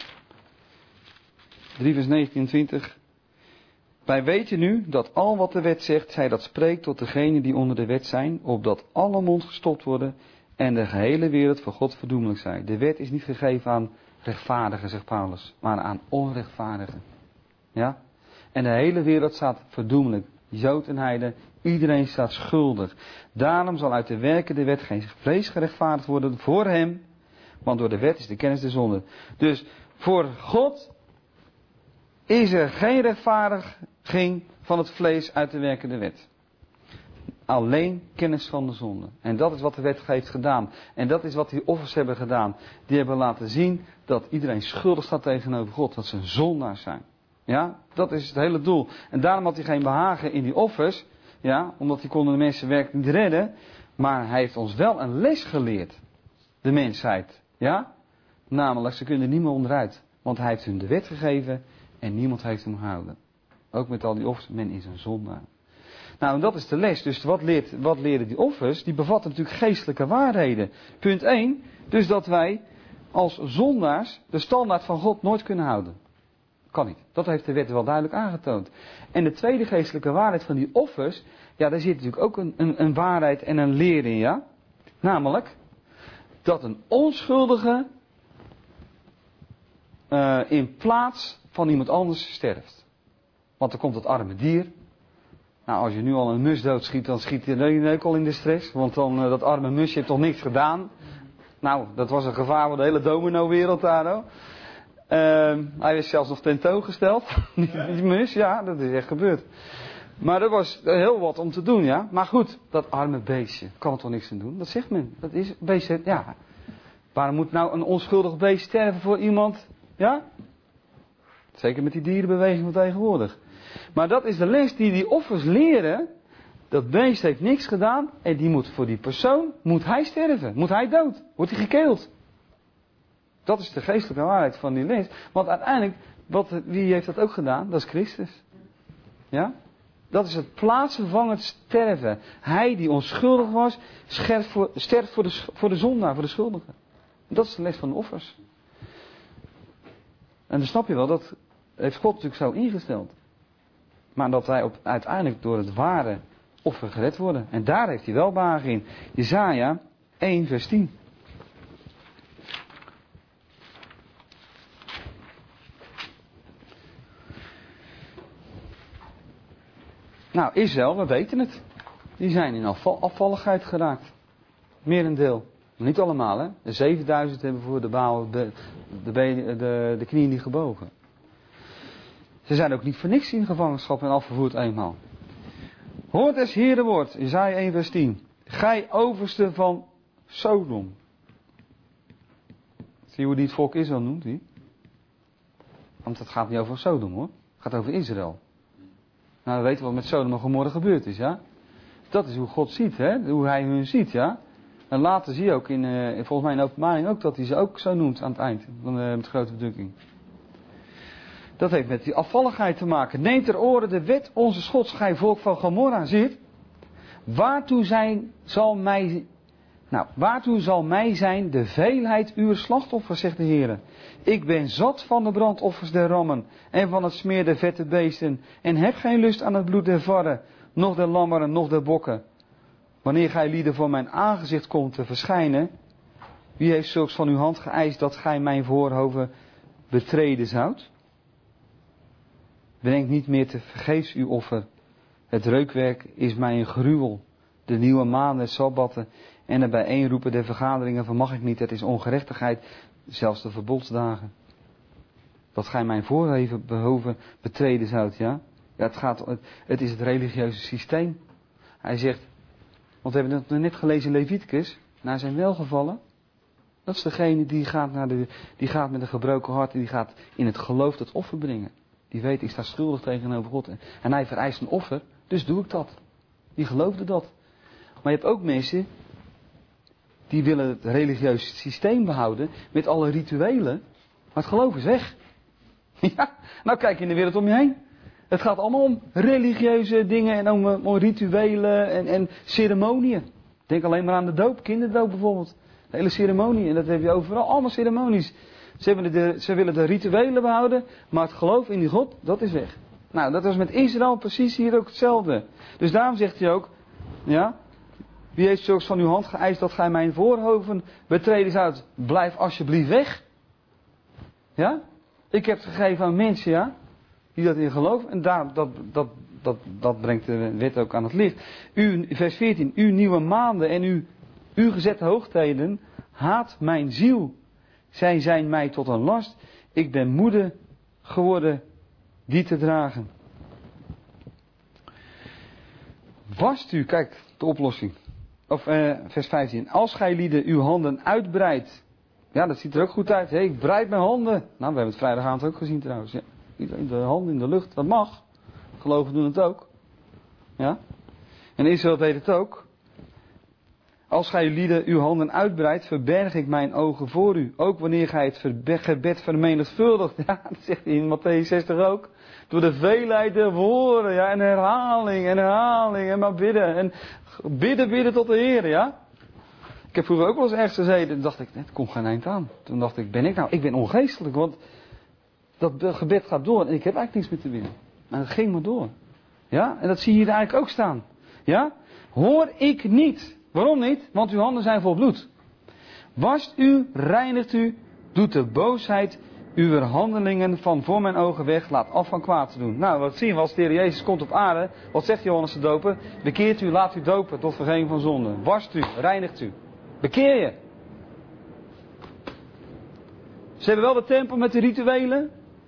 Speaker 1: drie vers negentien en twintig. Wij weten nu dat al wat de wet zegt, zij dat spreekt tot degenen die onder de wet zijn, opdat alle mond gestopt worden en de gehele wereld voor God verdoemelijk zij. De wet is niet gegeven aan rechtvaardigen, zegt Paulus, maar aan onrechtvaardigen. Ja? En de hele wereld staat verdoemelijk. Jood en heiden, iedereen staat schuldig. Daarom zal uit de werken de wet geen vlees gerechtvaardigd worden voor hem. Want door de wet is de kennis de zonde. Dus voor God is er geen rechtvaardiging van het vlees uit de werken de wet. Alleen kennis van de zonde. En dat is wat de wet heeft gedaan. En dat is wat die offers hebben gedaan. Die hebben laten zien dat iedereen schuldig staat tegenover God. Dat ze een zondaars zijn. Ja, dat is het hele doel. En daarom had hij geen behagen in die offers. Ja, omdat hij konden de mensen werkelijk niet redden. Maar hij heeft ons wel een les geleerd. De mensheid. Ja, namelijk ze kunnen er niet meer onderuit. Want hij heeft hun de wet gegeven en niemand heeft hem gehouden. Ook met al die offers, men is een zondaar. Nou, en dat is de les. Dus wat, leert, wat leren die offers? Die bevatten natuurlijk geestelijke waarheden. Punt één, dus dat wij als zondaars de standaard van God nooit kunnen houden. Kan niet. Dat heeft de wet wel duidelijk aangetoond. En de tweede geestelijke waarheid van die offers, ja, daar zit natuurlijk ook een, een, een waarheid en een leer in, ja. Namelijk, dat een onschuldige uh, in plaats van iemand anders sterft. Want er komt het arme dier. Nou, als je nu al een mus doodschiet, dan schiet je ook al in de stress. Want dan, uh, dat arme musje heeft toch niks gedaan. Nou, dat was een gevaar voor de hele domino-wereld daar, hoor. Uh, hij is zelfs nog tentoongesteld. Die mus, ja, dat is echt gebeurd. Maar er was heel wat om te doen, ja. Maar goed, dat arme beestje, kan er toch niks aan doen? Dat zegt men. Dat is, beestje, ja. Waarom moet nou een onschuldig beest sterven voor iemand? Ja? Zeker met die dierenbeweging van tegenwoordig. Maar dat is de les die die offers leren. Dat beest heeft niks gedaan en die moet voor die persoon, moet hij sterven. Moet hij dood. Wordt hij gekeeld. Dat is de geestelijke waarheid van die les. Want uiteindelijk, wat, wie heeft dat ook gedaan? Dat is Christus. Ja? Dat is het plaatsvervangend sterven. Hij die onschuldig was, sterft voor, sterft voor, de, voor de zondaar, voor de schuldige. Dat is de les van de offers. En dan snap je wel, dat heeft God natuurlijk zo ingesteld. Maar dat wij op, uiteindelijk door het ware offer gered worden. En daar heeft hij wel behagen in. Jesaja één vers tien. Nou, Israël, we weten het. Die zijn in afval, afvalligheid geraakt. Merendeel. Niet allemaal, hè. De zevenduizend hebben voor de Baal de, de, de, de, de knieën niet gebogen. Ze zijn ook niet voor niks in gevangenschap en afgevoerd eenmaal. Hoort es Heere woord, Jesaja één vers tien. Gij overste van Sodom. Zie je hoe die het volk Israël noemt, die? Want het gaat niet over Sodom, hoor. Het gaat over Israël. Nou, we weten wat met Sodom en Gomorra gebeurd is, ja. Dat is hoe God ziet, hè. Hoe hij hun ziet, ja. En later zie je ook, in, uh, volgens mij in openbaring ook, dat hij ze ook zo noemt aan het eind. Van de, met grote verdrukking. Dat heeft met die afvalligheid te maken. Neemt ter oren de wet onze Gods, gij volk van Gomorra, ziet. Waartoe zijn, zal mij, nou, waartoe zal mij zijn de veelheid uw slachtoffers, zegt de Heer. Ik ben zat van de brandoffers der rammen en van het smeer der vette beesten en heb geen lust aan het bloed der varren, noch der lammeren, noch der bokken. Wanneer gij lieden voor mijn aangezicht komt te verschijnen, wie heeft zulks van uw hand geëist dat gij mijn voorhoven betreden zoudt? Bedenk niet meer te vergeefs uw offer. Het reukwerk is mij een gruwel. De nieuwe maanden, sabbatten en de bijeenroepen der vergaderingen vermag ik niet. Het is ongerechtigheid, zelfs de verbodsdagen. Dat gij mijn voorhoven betreden zoudt, ja? Ja, het gaat, het is het religieuze systeem. Hij zegt, want we hebben het net gelezen in Leviticus, naar zijn welgevallen. Dat is degene die gaat, naar de, die gaat met een gebroken hart en die gaat in het geloof het offer brengen. Die weet, ik sta schuldig tegenover God. En hij vereist een offer, dus doe ik dat. Die geloofde dat. Maar je hebt ook mensen, die willen het religieuze systeem behouden, met alle rituelen. Maar het geloof is weg. Ja, nou kijk in de wereld om je heen. Het gaat allemaal om religieuze dingen en om, om rituelen en, en ceremonieën. Denk alleen maar aan de doop, kinderdoop bijvoorbeeld. De hele ceremonie, en dat heb je overal, allemaal ceremonies. Ze willen, de, ze willen de rituelen behouden, maar het geloof in die God, dat is weg. Nou, dat was met Israël precies hier ook hetzelfde. Dus daarom zegt hij ook, ja, wie heeft zulks van uw hand geëist dat gij mijn voorhoven betreden zoudt, blijf alsjeblieft weg. Ja, ik heb het gegeven aan mensen, ja, die dat in geloven. En daar, dat, dat, dat, dat brengt de wet ook aan het licht. U, vers veertien, uw nieuwe maanden en uw, uw gezette hoogtijden haat mijn ziel. Zij zijn mij tot een last. Ik ben moede geworden die te dragen. Wast u, kijk, de oplossing. Of eh, vers vijftien. Als gij lieden uw handen uitbreidt. Ja, dat ziet er ook goed uit. Hey, ik breid mijn handen. Nou, we hebben het vrijdagavond ook gezien trouwens. Ja. De handen in de lucht, dat mag. Geloven doen het ook. Ja. En Israël deed het ook. Als gij lieden uw handen uitbreidt, verberg ik mijn ogen voor u. Ook wanneer gij het gebed vermenigvuldigt. Ja, dat zegt hij in Mattheüs zestig ook. Door de veelheid der woorden, ja, en herhaling, en herhaling, en maar bidden. En bidden, bidden tot de Heer, ja. Ik heb vroeger ook wel eens ergens gezeten, en dacht ik, het komt geen eind aan. Toen dacht ik, ben ik nou, ik ben ongeestelijk, want dat gebed gaat door en ik heb eigenlijk niks meer te winnen. Maar het ging maar door. Ja, en dat zie je hier eigenlijk ook staan. Ja, hoor ik niet. Waarom niet? Want uw handen zijn vol bloed. Wast u, reinigt u, doet de boosheid uw handelingen van voor mijn ogen weg, laat af van kwaad te doen. Nou, wat zien we als de Heer Jezus komt op aarde? Wat zegt Johannes de Doper? Bekeert u, laat u dopen tot vergeving van zonde. Wast u, reinigt u. Bekeer je. Ze hebben wel de tempel met de rituelen.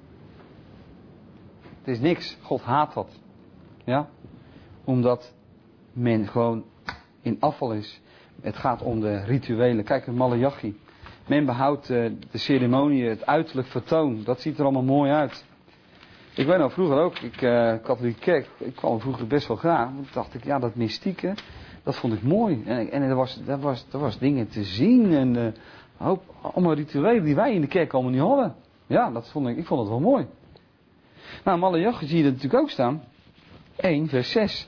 Speaker 1: Het is niks. God haat dat. Ja? Omdat men gewoon in afval is. Het gaat om de rituelen. Kijk, in Maleachi. Men behoudt uh, de ceremonie, het uiterlijk vertoon. Dat ziet er allemaal mooi uit. Ik weet nou vroeger ook, ik, uh, katholieke kerk, ik kwam vroeger best wel graag. Want toen dacht ik, ja, dat mystieke, dat vond ik mooi. En, en er, was, er, was, er was dingen te zien en uh, hoop, allemaal rituelen die wij in de kerk allemaal niet hadden. Ja, dat vond ik, ik vond het wel mooi. Nou, Maleachi zie je dat natuurlijk ook staan. één, vers zes.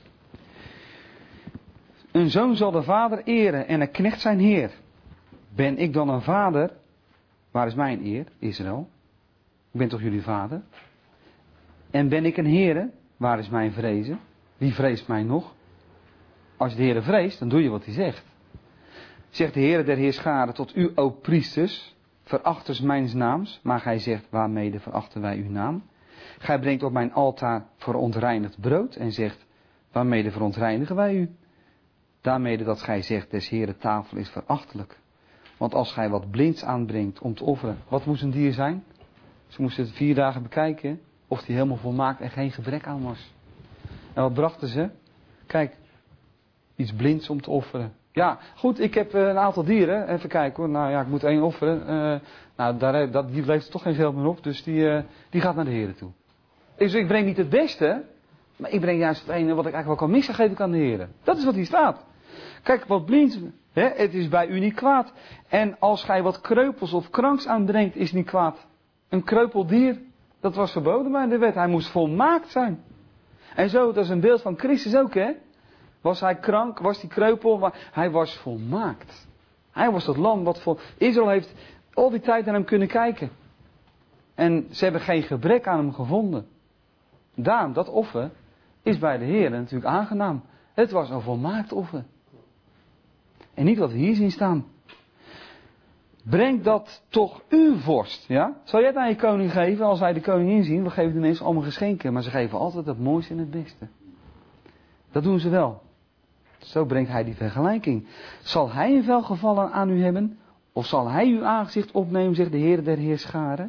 Speaker 1: Een zoon zal de vader eren en een knecht zijn heer. Ben ik dan een vader? Waar is mijn eer, Israël? Ik ben toch jullie vader? En ben ik een here? Waar is mijn vrezen? Wie vreest mij nog? Als je de Heere vreest, dan doe je wat hij zegt. Zegt de Heere der Heerscharen tot u, o priesters, verachters mijns naams. Maar gij zegt, waarmede verachten wij uw naam? Gij brengt op mijn altaar verontreinigd brood en zegt, waarmede verontreinigen wij u? Daarmede dat gij zegt, des Heere tafel is verachtelijk. Want als gij wat blinds aanbrengt om te offeren, wat moest een dier zijn? Ze moesten het vier dagen bekijken of die helemaal volmaakt en geen gebrek aan was. En wat brachten ze? Kijk, iets blinds om te offeren. Ja, goed, ik heb een aantal dieren. Even kijken hoor. Nou ja, ik moet één offeren. Uh, nou, daar, dat, die levert toch geen geld meer op, dus die, uh, die gaat naar de Heere toe. Dus ik breng niet het beste, maar ik breng juist het ene wat ik eigenlijk wel kan missen, geef ik aan de Heere. Dat is wat hier staat. Kijk, wat blinds, hè, het is bij u niet kwaad. En als gij wat kreupels of kranks aanbrengt, is niet kwaad. Een kreupel dier, dat was verboden bij de wet. Hij moest volmaakt zijn. En zo, dat is een beeld van Christus ook, hè. Was hij krank, was hij kreupel, maar hij was volmaakt. Hij was dat lam wat vol... Israël heeft al die tijd naar hem kunnen kijken. En ze hebben geen gebrek aan hem gevonden. Daarom, dat offer is bij de Heer natuurlijk aangenaam. Het was een volmaakt offer. En niet wat we hier zien staan. Breng dat toch uw vorst, ja? Zal jij het aan je koning geven als wij de koningin zien? We geven de mensen allemaal geschenken, maar ze geven altijd het mooiste en het beste. Dat doen ze wel. Zo brengt hij die vergelijking. Zal hij een welgevallen aan u hebben? Of zal hij uw aangezicht opnemen, zegt de Heer der Heerscharen?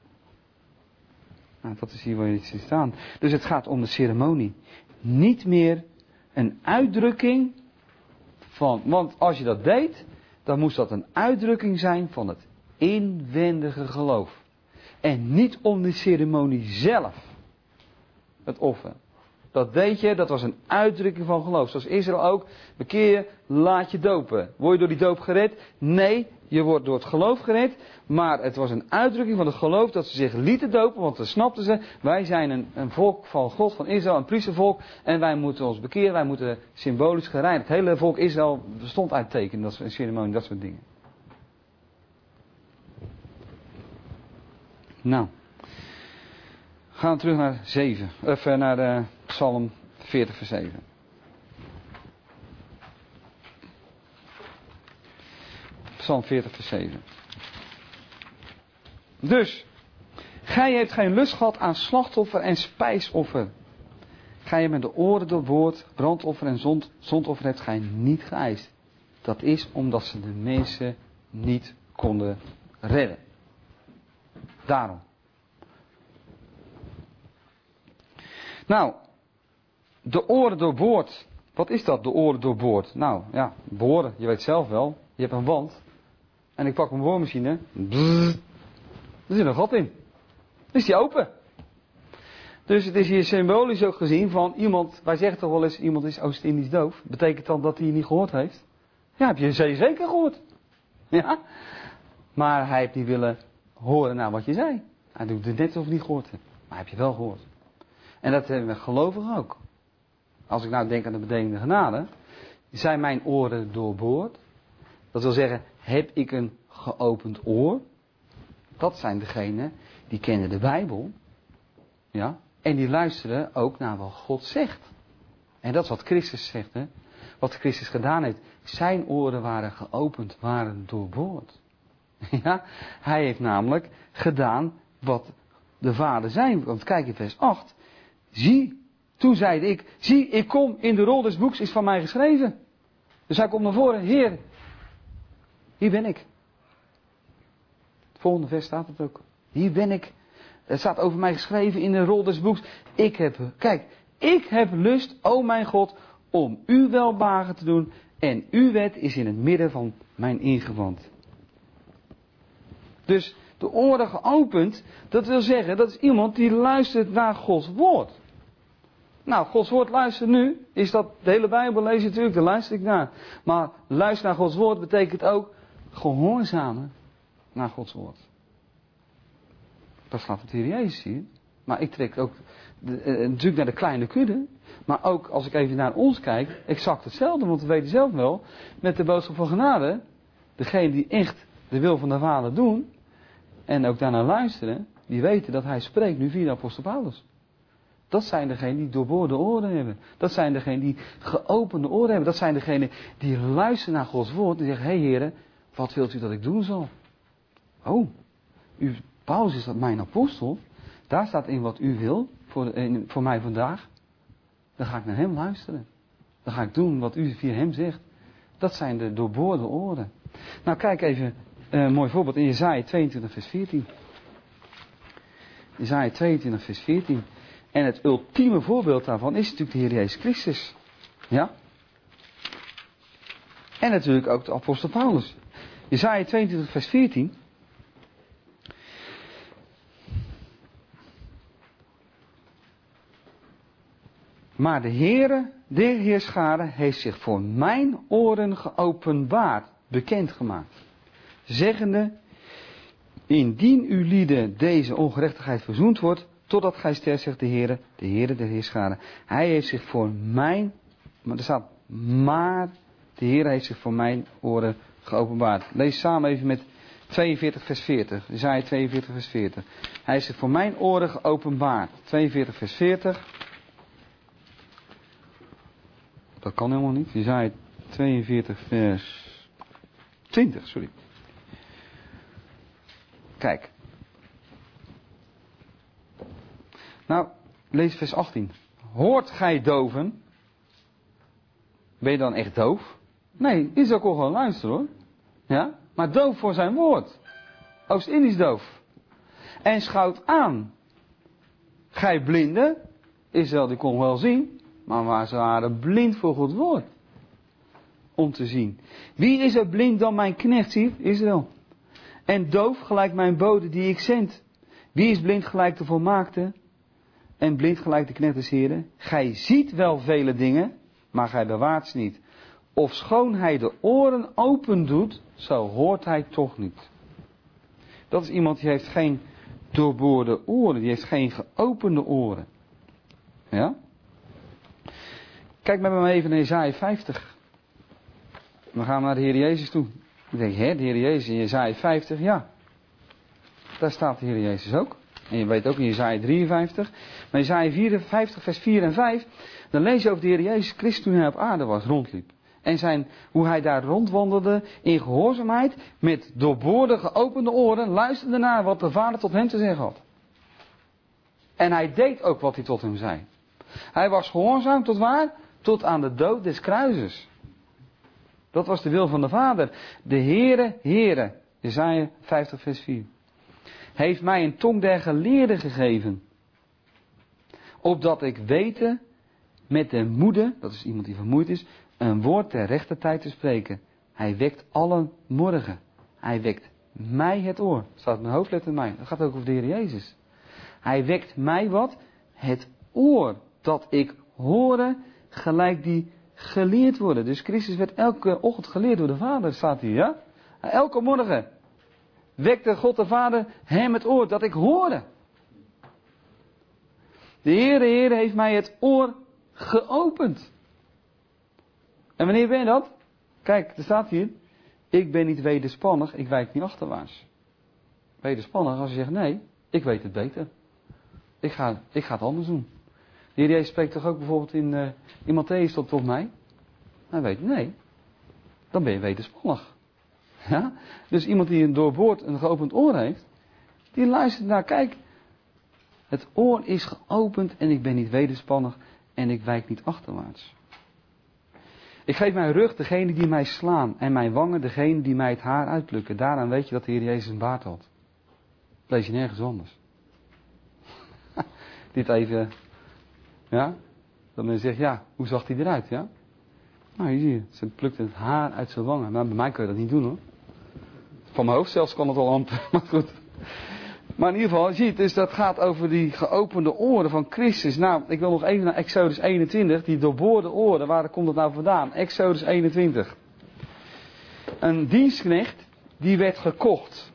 Speaker 1: Nou, dat is hier waar je ziet staan. Dus het gaat om de ceremonie. Niet meer een uitdrukking van... Want als je dat deed, dan moest dat een uitdrukking zijn van het inwendige geloof. En niet om de ceremonie zelf. Het offer. Dat deed je, dat was een uitdrukking van geloof. Zoals Israël ook. Bekeer je, laat je dopen. Word je door die doop gered? Nee, je wordt door het geloof gered. Maar het was een uitdrukking van het geloof dat ze zich lieten dopen. Want dan snapten ze, wij zijn een, een volk van God, van Israël, een priestervolk. En wij moeten ons bekeren, wij moeten symbolisch gereinigd. Het hele volk Israël bestond uit tekenen, dat soort ceremonie, dat soort dingen. Nou. Gaan we terug naar zeven. Of naar uh, Psalm veertig vers zeven. Psalm veertig vers zeven. Dus, gij hebt geen lust gehad aan slachtoffer en spijsoffer. Gij hebt met de oren doorboord, brandoffer en zond, zondoffer hebt gij niet geëist. Dat is omdat ze de mensen niet konden redden. Daarom. Nou, de oren doorboord. Wat is dat, de oren doorboord? Nou, ja, boren, je weet zelf wel. Je hebt een wand. En ik pak mijn boormachine. Bzzz, er zit een gat in. Dan is die open. Dus het is hier symbolisch ook gezien van iemand, wij zeggen toch wel eens, iemand is Oost-Indisch doof. Betekent dan dat hij niet gehoord heeft? Ja, heb je zeker gehoord. Ja. Maar hij heeft niet willen horen naar wat je zei. Hij doet het net alsof hij niet gehoord heeft. Maar heb je wel gehoord. En dat hebben we gelovigen ook. Als ik nou denk aan de bedenkende genade, zijn mijn oren doorboord. Dat wil zeggen, heb ik een geopend oor? Dat zijn degenen die kennen de Bijbel. Ja. En die luisteren ook naar wat God zegt. En dat is wat Christus zegt. Hè? Wat Christus gedaan heeft. Zijn oren waren geopend, waren doorboord. Ja. Hij heeft namelijk gedaan wat de Vader zei. Want kijk in vers acht. Zie, toen zeide ik. Zie, ik kom, in de rol des boeks is van mij geschreven. Dus hij komt naar voren. Heer, hier ben ik. Het volgende vers staat het ook. Hier ben ik. Het staat over mij geschreven in de rol des boeks. Ik heb, kijk, ik heb lust, o mijn God, om uw welbehagen te doen. En uw wet is in het midden van mijn ingewand. Dus de oren geopend, dat wil zeggen, dat is iemand die luistert naar Gods woord. Nou, Gods woord luisteren nu, is dat de hele Bijbel lees je natuurlijk, daar luister ik naar. Maar luisteren naar Gods woord betekent ook gehoorzamen naar Gods woord. Dat staat het Heer Jezus hier. Maar ik trek ook de, eh, natuurlijk naar de kleine kudde. Maar ook als ik even naar ons kijk, exact hetzelfde. Want we weten zelf wel, met de boodschap van genade, degene die echt de wil van de Vader doen, en ook daarnaar luisteren, die weten dat hij spreekt nu via de apostel Paulus. Dat zijn degenen die doorboorde oren hebben. Dat zijn degenen die geopende oren hebben. Dat zijn degenen die luisteren naar Gods woord en zeggen, hé heren, wat wilt u dat ik doen zal? Oh, u, Paulus is dat mijn apostel. Daar staat in wat u wil voor, in, voor mij vandaag. Dan ga ik naar hem luisteren. Dan ga ik doen wat u via hem zegt. Dat zijn de doorboorde oren. Nou, kijk even een mooi voorbeeld in Jesaja tweeëntwintig vers veertien. Jesaja tweeëntwintig vers veertien. En het ultieme voorbeeld daarvan is natuurlijk de Heer Jezus Christus. Ja? En natuurlijk ook de apostel Paulus. Jesaja tweeëntwintig vers veertien. Maar de Heere, de Heerschade, heeft zich voor mijn oren geopenbaard, bekendgemaakt. Zeggende, indien uw lieden deze ongerechtigheid verzoend wordt, totdat gij sterft, zegt de Heere, de Heere der Heerschade. Hij heeft zich voor mijn, maar er staat, maar de Heere heeft zich voor mijn oren geopenbaard. Lees samen even met tweeënveertig vers veertig. Jesaja tweeënveertig vers veertig. Hij heeft zich voor mijn oren geopenbaard. tweeënveertig vers veertig. Dat kan helemaal niet. Jesaja tweeënveertig vers twintig, sorry. Kijk. Nou, lees vers achttien. Hoort gij doven? Ben je dan echt doof? Nee, is ook al gewoon luisteren hoor. Ja, maar doof voor zijn woord. Oost-Indisch doof. En schouwt aan. Gij blinde, Israël die kon wel zien, maar waar ze waren blind voor Gods woord. Om te zien. Wie is er blind dan mijn knecht, zie Israël? En doof gelijk mijn bode die ik zend. Wie is blind gelijk de volmaakte? En blind gelijk de knecht des Heren? Gij ziet wel vele dingen, maar gij bewaart ze niet. Ofschoon hij de oren open doet, zo hoort hij toch niet. Dat is iemand die heeft geen doorboorde oren, die heeft geen geopende oren. Ja? Kijk met me even naar Jesaja vijftig. We gaan naar de Heer Jezus toe. Ik denk, hè, de Heer Jezus in Jesaja vijftig, ja. Daar staat de Heer Jezus ook. En je weet ook in Jesaja drieënvijftig. Maar Jesaja vierenvijftig vers vier en vijf. Dan lees je over de Heer Jezus Christus toen hij op aarde was, rondliep. En zijn, hoe hij daar rondwandelde in gehoorzaamheid. Met doorboorde geopende oren. Luisterde naar wat de Vader tot hem te zeggen had. En hij deed ook wat hij tot hem zei. Hij was gehoorzaam tot waar? Tot aan de dood des kruises. Dat was de wil van de Vader. De Heere, Heere. Jesaja vijftig vers vier. Heeft mij een tong der geleerden gegeven. Opdat ik wete met de moede, dat is iemand die vermoeid is, een woord ter rechte tijd te spreken. Hij wekt alle morgen. Hij wekt mij het oor. Dat staat in een hoofdletter mij. Dat gaat ook over de Heer Jezus. Hij wekt mij wat? Het oor. Dat ik horen gelijk die geleerd worden. Dus Christus werd elke ochtend geleerd door de Vader, staat hier, ja? Elke morgen wekte God de Vader hem het oor, dat ik hoorde. De Heere, Heere heeft mij het oor geopend. En wanneer ben je dat? Kijk, er staat hier, ik ben niet wederspannig, ik wijk niet achterwaarts. wederspannig als je zegt, nee, ik weet het beter. Ik ga, ik ga het anders doen. De Heer Jezus spreekt toch ook bijvoorbeeld in, uh, in Matthäus tot, tot mij? Hij weet, nee, dan ben je wederspannig. Ja? Dus iemand die een doorboord, een geopend oor heeft, die luistert naar, kijk, het oor is geopend en ik ben niet wederspannig en ik wijk niet achterwaarts. Ik geef mijn rug degene die mij slaan en mijn wangen degene die mij het haar uitplukken. Daaraan weet je dat de Heer Jezus een baard had. Dat lees je nergens anders. Dit even, ja, dat men zegt, ja, hoe zag hij eruit, ja? Nou, hier zie je, ze plukt het haar uit zijn wangen. Maar bij mij kun je dat niet doen, hoor. Van mijn hoofd zelfs kan het al amper, maar goed. Maar in ieder geval, je ziet, dus dat gaat over die geopende oren van Christus. Nou, ik wil nog even naar Exodus eenentwintig, die doorboorde oren, waar komt dat nou vandaan? Exodus eenentwintig. Een dienstknecht, die werd gekocht.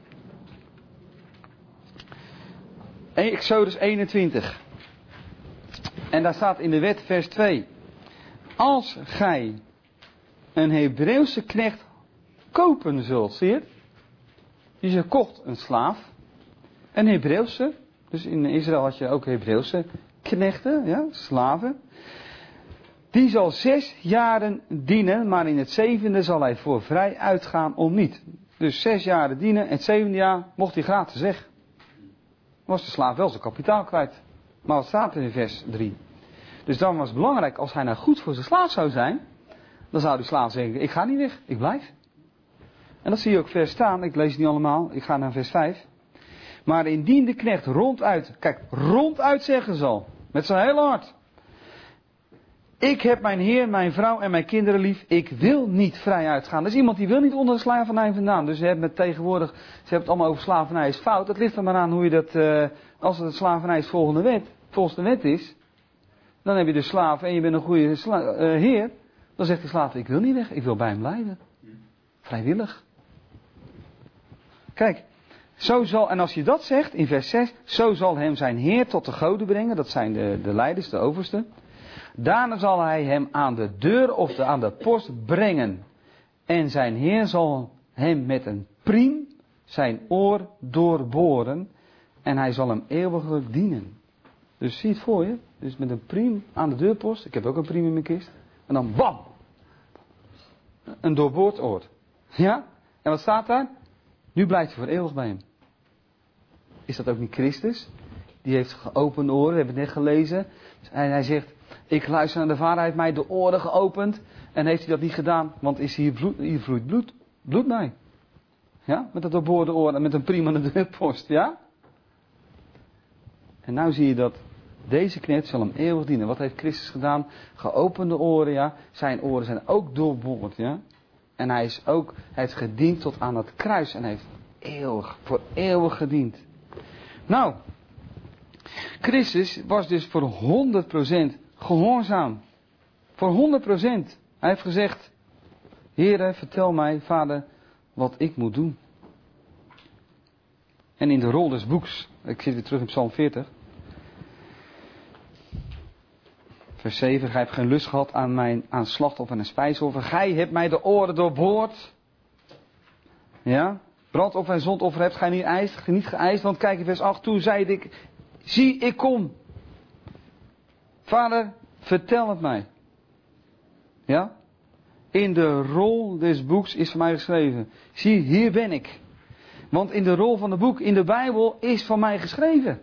Speaker 1: Exodus eenentwintig. En daar staat in de wet vers twee. Als gij een Hebreeuwse knecht kopen zult, zie je het? Dus je kocht een slaaf. Een Hebreeuwse. Dus in Israël had je ook Hebreeuwse knechten, ja, slaven. Die zal zes jaren dienen, maar in het zevende zal hij voor vrij uitgaan om niet. Dus zes jaren dienen en het zevende jaar mocht hij gratis weg. Was de slaaf wel zijn kapitaal kwijt. Maar wat staat er in vers drie? Dus dan was het belangrijk, als hij nou goed voor zijn slaaf zou zijn, dan zou die slaaf zeggen, ik ga niet weg, ik blijf. En dat zie je ook vers staan, ik lees het niet allemaal, ik ga naar vers vijf. Maar indien de knecht ronduit, kijk, ronduit zeggen zal, met zijn hele hart. Ik heb mijn heer, mijn vrouw en mijn kinderen lief, ik wil niet vrij uitgaan. Dus iemand die wil niet onder de slavernij vandaan. Dus ze hebben het tegenwoordig, ze hebben het allemaal over slavernij is fout. Dat ligt er maar aan hoe je dat, uh, als het slavernij is volgende wet, volgens de wet is. Dan heb je de slaaf en je bent een goede sla- uh, heer. Dan zegt de slaaf, ik wil niet weg, ik wil bij hem blijven. Vrijwillig. Kijk, zo zal, en als je dat zegt in vers zes, zo zal hem zijn heer tot de goden brengen. Dat zijn de, de leiders, de oversten. Daarna zal hij hem aan de deur of de, aan de post brengen. En zijn heer zal hem met een priem zijn oor doorboren. En hij zal hem eeuwiglijk dienen. Dus zie het voor je. Dus met een priem aan de deurpost. Ik heb ook een priem in mijn kist. En dan bam. Een doorboord oor. Ja? En wat staat daar? Nu blijft hij voor eeuwig bij hem. Is dat ook niet Christus? Die heeft geopende oren. We hebben het net gelezen. En hij zegt, ik luister naar de Vader. Hij heeft mij de oren geopend. En heeft hij dat niet gedaan? Want is hier, bloed, hier vloeit bloed. Bloed bij. Ja? Met dat doorboorde oor en met een priem aan de deurpost. Ja? En nou zie je dat deze knecht zal hem eeuwig dienen. Wat heeft Christus gedaan? Geopende oren, ja. Zijn oren zijn ook doorboord, ja. En hij is ook, hij heeft gediend tot aan het kruis. En hij heeft eeuwig, voor eeuwig gediend. Nou, Christus was dus voor honderd procent gehoorzaam. Voor honderd procent. Hij heeft gezegd, Heere, vertel mij, Vader, wat ik moet doen. En in de rol des boeks, ik zit weer terug in Psalm veertig. Vers zeven, gij hebt geen lust gehad aan mijn aan slachtoffer en spijsoffer. Gij hebt mij de oren doorboord. Ja, brandoffer en zondoffer hebt gij niet geëist, niet geëist. Want kijk in vers acht, toen zei ik, zie ik kom. Vader, vertel het mij. Ja, in de rol des boeks is voor mij geschreven. Zie, hier ben ik. Want in de rol van het boek, in de Bijbel, is van mij geschreven.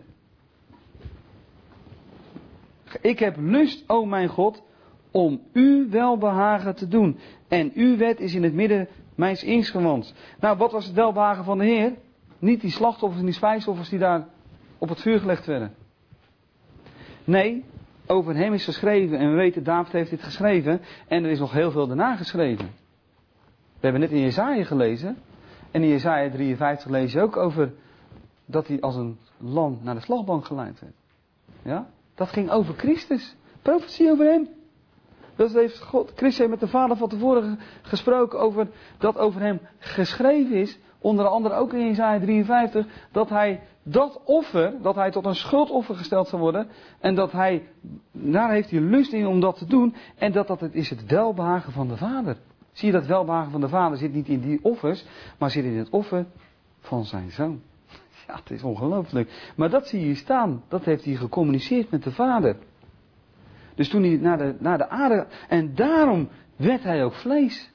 Speaker 1: Ik heb lust, o mijn God, om uw welbehagen te doen. En uw wet is in het midden mijns ingewand. Nou, wat was het welbehagen van de Heer? Niet die slachtoffers en die spijsoffers die daar op het vuur gelegd werden. Nee, over hem is geschreven. En we weten, David heeft dit geschreven. En er is nog heel veel daarna geschreven. We hebben net in Jesaja gelezen. En in Jesaja drieënvijftig lees je ook over dat hij als een lam naar de slagbank geleid werd. Ja? Dat ging over Christus. Profetie over hem. Dat heeft God, Christus heeft met de Vader van tevoren gesproken over dat over hem geschreven is. Onder andere ook in Jesaja drieënvijftig. Dat hij dat offer, dat hij tot een schuldoffer gesteld zou worden. En dat hij, daar heeft hij lust in om dat te doen. En dat dat het is het welbehagen van de Vader. Zie je, dat welbehagen van de Vader zit niet in die offers, maar zit in het offer van zijn Zoon. Ja, het is ongelooflijk. Maar dat zie je staan. Dat heeft hij gecommuniceerd met de Vader. Dus toen hij naar de, naar de aarde... En daarom werd hij ook vlees.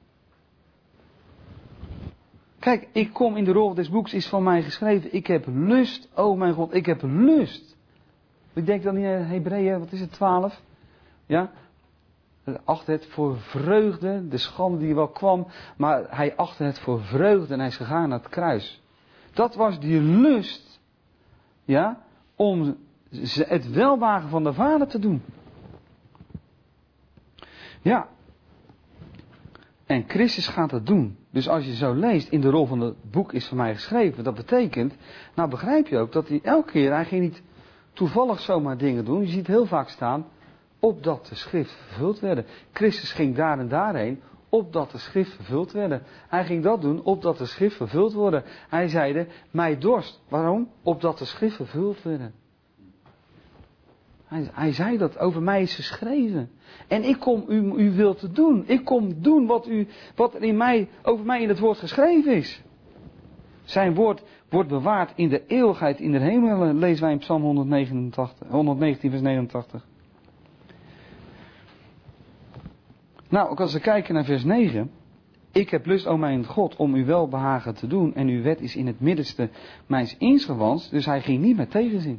Speaker 1: Kijk, ik kom in de rol des boeks, is van mij geschreven. Ik heb lust, oh mijn God, ik heb lust. Ik denk dan in Hebreeën, wat is het, twaalf? Ja? Acht het voor vreugde, de schande die wel kwam. Maar hij achtte het voor vreugde en hij is gegaan naar het kruis. Dat was die lust. Ja? Om het welwagen van de Vader te doen. Ja. En Christus gaat dat doen. Dus als je zo leest, in de rol van het boek is van mij geschreven. Dat betekent, nou begrijp je ook dat hij elke keer, hij ging niet toevallig zomaar dingen doen. Je ziet heel vaak staan, opdat de schrift vervuld werden. Christus ging daar en daarheen, opdat de schrift vervuld werden. Hij ging dat doen, opdat de schrift vervuld worden. Hij zeide, mij dorst. Waarom? Opdat de schrift vervuld werden. Hij, hij zei dat, over mij is geschreven. En ik kom u, u wil te doen. Ik kom doen wat, u, wat er in mij, over mij in het woord geschreven is. Zijn woord wordt bewaard in de eeuwigheid in de hemel, lezen wij in Psalm honderdnegenentachtig, honderdnegentien vers negenentachtig. Nou, ook als we kijken naar vers negen. Ik heb lust, o mijn God, om uw welbehagen te doen. En uw wet is in het middenste mijns ingewans. Dus hij ging niet met tegenzin.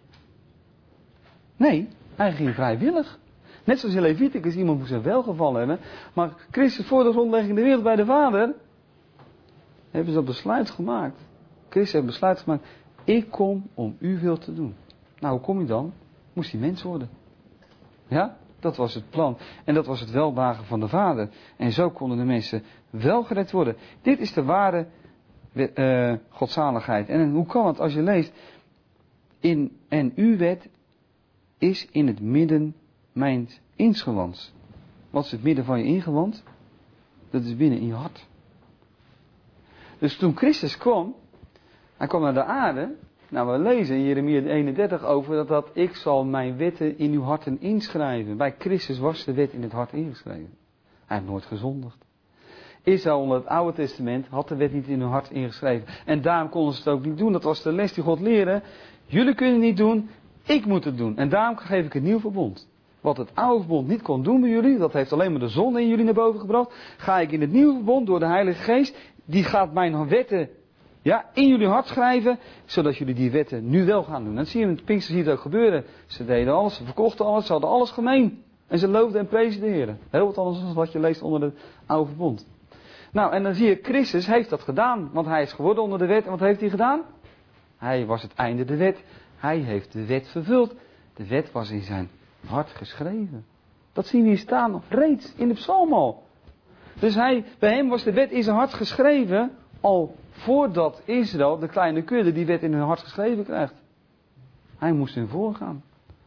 Speaker 1: Nee, hij ging vrijwillig. Net zoals in Leviticus, iemand moest er welgevallen hebben. Maar Christus voor de grondlegging de wereld bij de Vader, hebben ze dat besluit gemaakt. Christus heeft besluit gemaakt, ik kom om uw wil te doen. Nou, hoe kom je dan? Moest hij mens worden. Ja, dat was het plan. En dat was het welbehagen van de Vader. En zo konden de mensen wel gered worden. Dit is de ware uh, godzaligheid. En hoe kan het als je leest, in, en uw wet is in het midden mijns ingewand. Wat is het midden van je ingewand? Dat is binnen in je hart. Dus toen Christus kwam, hij kwam naar de aarde. Nou, we lezen in Jeremia eenendertig over dat, dat ik zal mijn wetten in uw harten inschrijven. Bij Christus was de wet in het hart ingeschreven. Hij heeft nooit gezondigd. Israël onder het Oude Testament had de wet niet in hun hart ingeschreven. En daarom konden ze het ook niet doen. Dat was de les die God leerde. Jullie kunnen het niet doen, ik moet het doen. En daarom geef ik een nieuw verbond. Wat het oude verbond niet kon doen bij jullie, dat heeft alleen maar de zonde in jullie naar boven gebracht. Ga ik in het nieuwe verbond door de Heilige Geest, die gaat mijn wetten ja, in jullie hart schrijven, zodat jullie die wetten nu wel gaan doen. En dat zie je met Pinkster, zie je het ook gebeuren. Ze deden alles, ze verkochten alles, ze hadden alles gemeen. En ze loofden en prezen de Heer. Heel wat anders dan wat je leest onder het oude verbond. Nou, en dan zie je, Christus heeft dat gedaan, want hij is geworden onder de wet. En wat heeft hij gedaan? Hij was het einde de wet. Hij heeft de wet vervuld. De wet was in zijn hart geschreven. Dat zien we hier staan, reeds in de psalm al. Dus hij, bij hem was de wet in zijn hart geschreven, al voordat Israël, de kleine kudde, die wet in hun hart geschreven krijgt. Hij moest hun voorgaan.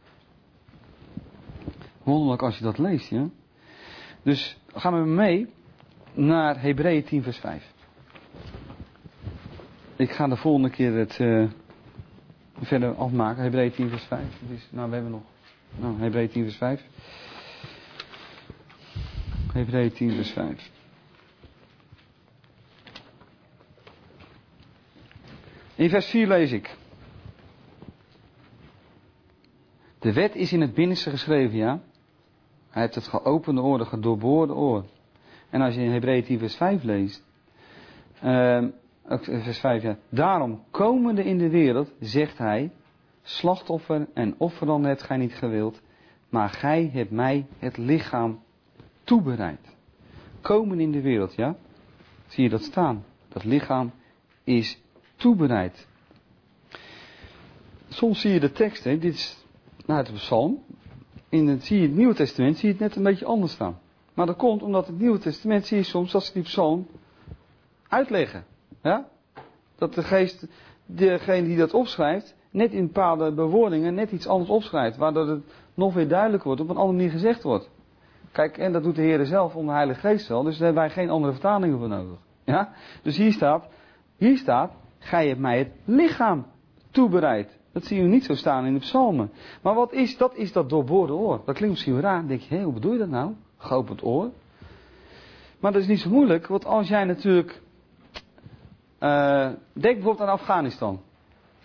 Speaker 1: Wonderlijk als je dat leest, ja. Dus gaan we mee naar Hebreeën tien vers vijf. Ik ga de volgende keer het uh, verder afmaken. Hebreeën tien vers vijf. Dus, nou, we hebben nog. Nou, Hebreeën tien vers vijf. Hebreeën tien vers vijf. In vers vier lees ik. De wet is in het binnenste geschreven, ja. Hij heeft het geopende oor, de gedoorboorde oor. En als je in Hebreeën tien vers vijf leest. Uh, vers vijf, ja. Daarom komende in de wereld, zegt hij, slachtoffer en offer dan hebt gij niet gewild, maar gij hebt mij het lichaam toebereid. Komen in de wereld, ja. Zie je dat staan? Dat lichaam is toebereid. Soms zie je de tekst, hè, dit is uit de psalm. In het, zie je het Nieuwe Testament, zie je het net een beetje anders staan. Maar dat komt omdat het Nieuwe Testament, zie je soms dat ze die psalm uitleggen. Ja? Dat de geest, degene die dat opschrijft, net in bepaalde bewoordingen net iets anders opschrijft. Waardoor het nog weer duidelijk wordt, op een andere manier gezegd wordt. Kijk, en dat doet de Heer zelf om de Heilige Geest wel, dus daar hebben wij geen andere vertalingen voor nodig. Ja? Dus hier staat, hier staat, gij hebt mij het lichaam toebereid. Dat zie je niet zo staan in de psalmen. Maar wat is dat? Is dat doorboorde oor. Dat klinkt misschien raar. Dan denk je, hé, hoe bedoel je dat nou? Geopend oor. Maar dat is niet zo moeilijk. Want als jij natuurlijk... Uh, denk bijvoorbeeld aan Afghanistan.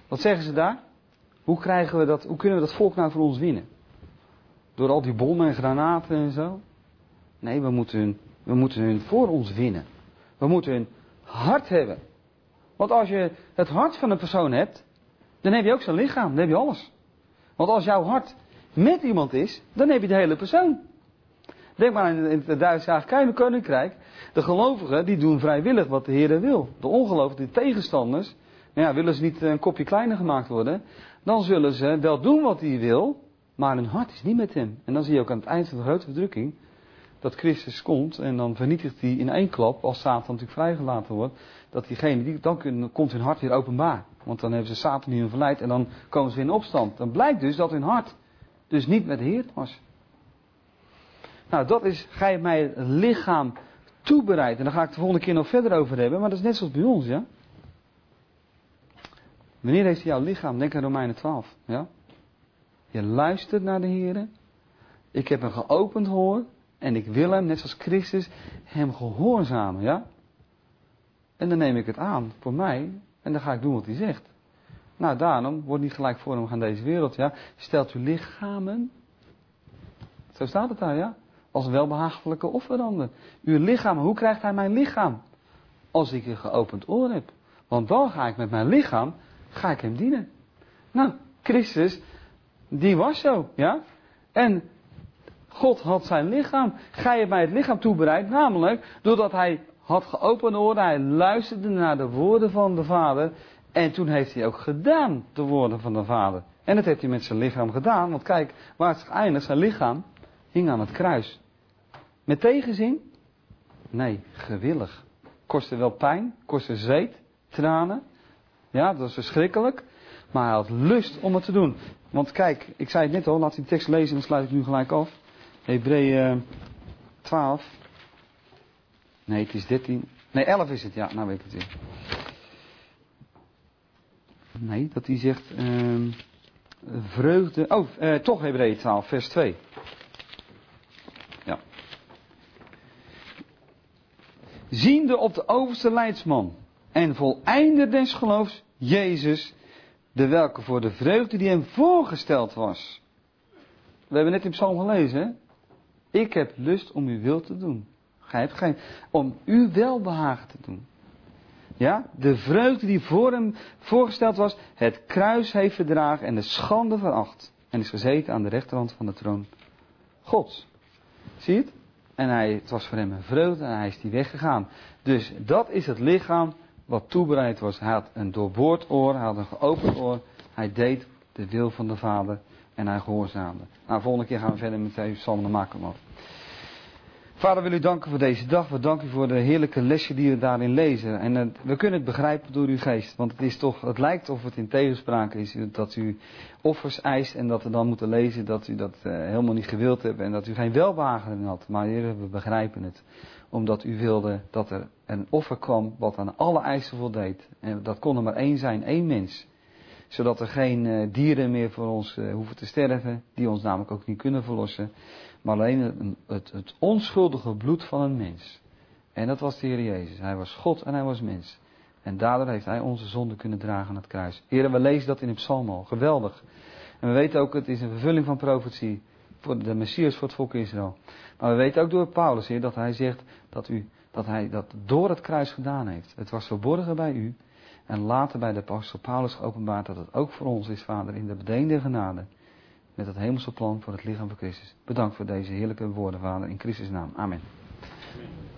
Speaker 1: Wat zeggen ze daar? Hoe krijgen we dat, hoe kunnen we dat volk nou voor ons winnen? Door al die bommen en granaten en zo? Nee, we moeten hun, we moeten hun voor ons winnen. We moeten hun hart hebben. Want als je het hart van een persoon hebt, dan heb je ook zijn lichaam, dan heb je alles. Want als jouw hart met iemand is, dan heb je de hele persoon. Denk maar in het Duitse kleine koninkrijk. De gelovigen, die doen vrijwillig wat de Heer wil. De ongelovigen, de tegenstanders, nou ja, willen ze niet een kopje kleiner gemaakt worden, dan zullen ze wel doen wat hij wil, maar hun hart is niet met hem. En dan zie je ook aan het eind van de grote verdrukking, dat Christus komt en dan vernietigt hij in één klap, als Satan natuurlijk vrijgelaten wordt, dat diegene, die, dan kun, komt hun hart weer openbaar. Want dan hebben ze Satan die hun verleid en dan komen ze weer in opstand. Dan blijkt dus dat hun hart dus niet met de Heer was. Nou, dat is, gij mij het lichaam toebereid. En daar ga ik het de volgende keer nog verder over hebben, maar dat is net zoals bij ons, ja. Wanneer heeft hij jouw lichaam? Denk aan Romeinen twaalf, ja. Je luistert naar de Heer. Ik heb hem geopend hoor. En ik wil hem, net zoals Christus, hem gehoorzamen, ja. En dan neem ik het aan voor mij. En dan ga ik doen wat hij zegt. Nou, daarom, word niet gelijk voor hem gaan deze wereld, ja. Stelt uw lichamen. Zo staat het daar, ja. Als een welbehagelijke offeranden. Uw lichaam, hoe krijgt hij mijn lichaam? Als ik een geopend oor heb. Want dan ga ik met mijn lichaam, ga ik hem dienen. Nou, Christus, die was zo, ja. En God had zijn lichaam. Ga je mij het lichaam toebereid, namelijk doordat hij had geopend oren, hij luisterde naar de woorden van de Vader. En toen heeft hij ook gedaan de woorden van de Vader. En dat heeft hij met zijn lichaam gedaan, want kijk, waar het eindigt, zijn lichaam hing aan het kruis. Met tegenzin? Nee, gewillig. Kostte wel pijn, kostte zweet, tranen. Ja, dat was verschrikkelijk. Maar hij had lust om het te doen. Want kijk, ik zei het net al, laat die tekst lezen en dan sluit ik nu gelijk af. Hebreeën twaalf. Nee, het is dertien. Nee, elf is het, ja, nou weet ik het weer. Nee, dat hij zegt, uh, vreugde, oh, uh, toch Hebreeën twaalf, vers twee. Ja. Ziende op de overste leidsman en voleinder des geloofs, Jezus, de welke voor de vreugde die hem voorgesteld was. We hebben net in Psalm gelezen, hè? Ik heb lust om uw wil te doen. Gij hebt geen, om uw welbehagen te doen. Ja, de vreugde die voor hem voorgesteld was, het kruis heeft verdragen en de schande veracht. En is gezeten aan de rechterhand van de troon Gods. Zie je het? En hij, het was voor hem een vreugde en hij is die weggegaan. Dus dat is het lichaam wat toebereid was. Hij had een doorboord oor, hij had een geopend oor. Hij deed de wil van de Vader en hij gehoorzaamde. Nou, volgende keer gaan we verder met deze psalm, dan maken we hem af. Vader, wil u danken voor deze dag. We danken u voor de heerlijke lesje die we daarin lezen. En uh, we kunnen het begrijpen door uw geest. Want het is toch, het lijkt of het in tegenspraak is dat u offers eist en dat we dan moeten lezen dat u dat uh, helemaal niet gewild hebt en dat u geen welbehagen in had. Maar Heer, we begrijpen het. Omdat u wilde dat er een offer kwam wat aan alle eisen voldeed. En dat kon er maar één zijn, één mens. Zodat er geen uh, dieren meer voor ons uh, hoeven te sterven, die ons namelijk ook niet kunnen verlossen. Maar alleen het, het, het onschuldige bloed van een mens. En dat was de Heer Jezus. Hij was God en hij was mens. En daardoor heeft hij onze zonde kunnen dragen aan het kruis. Heren, we lezen dat in de psalm al. Geweldig. En we weten ook, het is een vervulling van profetie. Voor de Messias, voor het volk Israël. Maar we weten ook door Paulus, Heer, dat hij zegt dat, u, dat hij dat door het kruis gedaan heeft. Het was verborgen bij u. En later bij de apostel Paulus geopenbaard dat het ook voor ons is, Vader, in de bedeende genade. Met het hemelse plan voor het lichaam van Christus. Bedankt voor deze heerlijke woorden, Vader, in Christus' naam. Amen. Amen.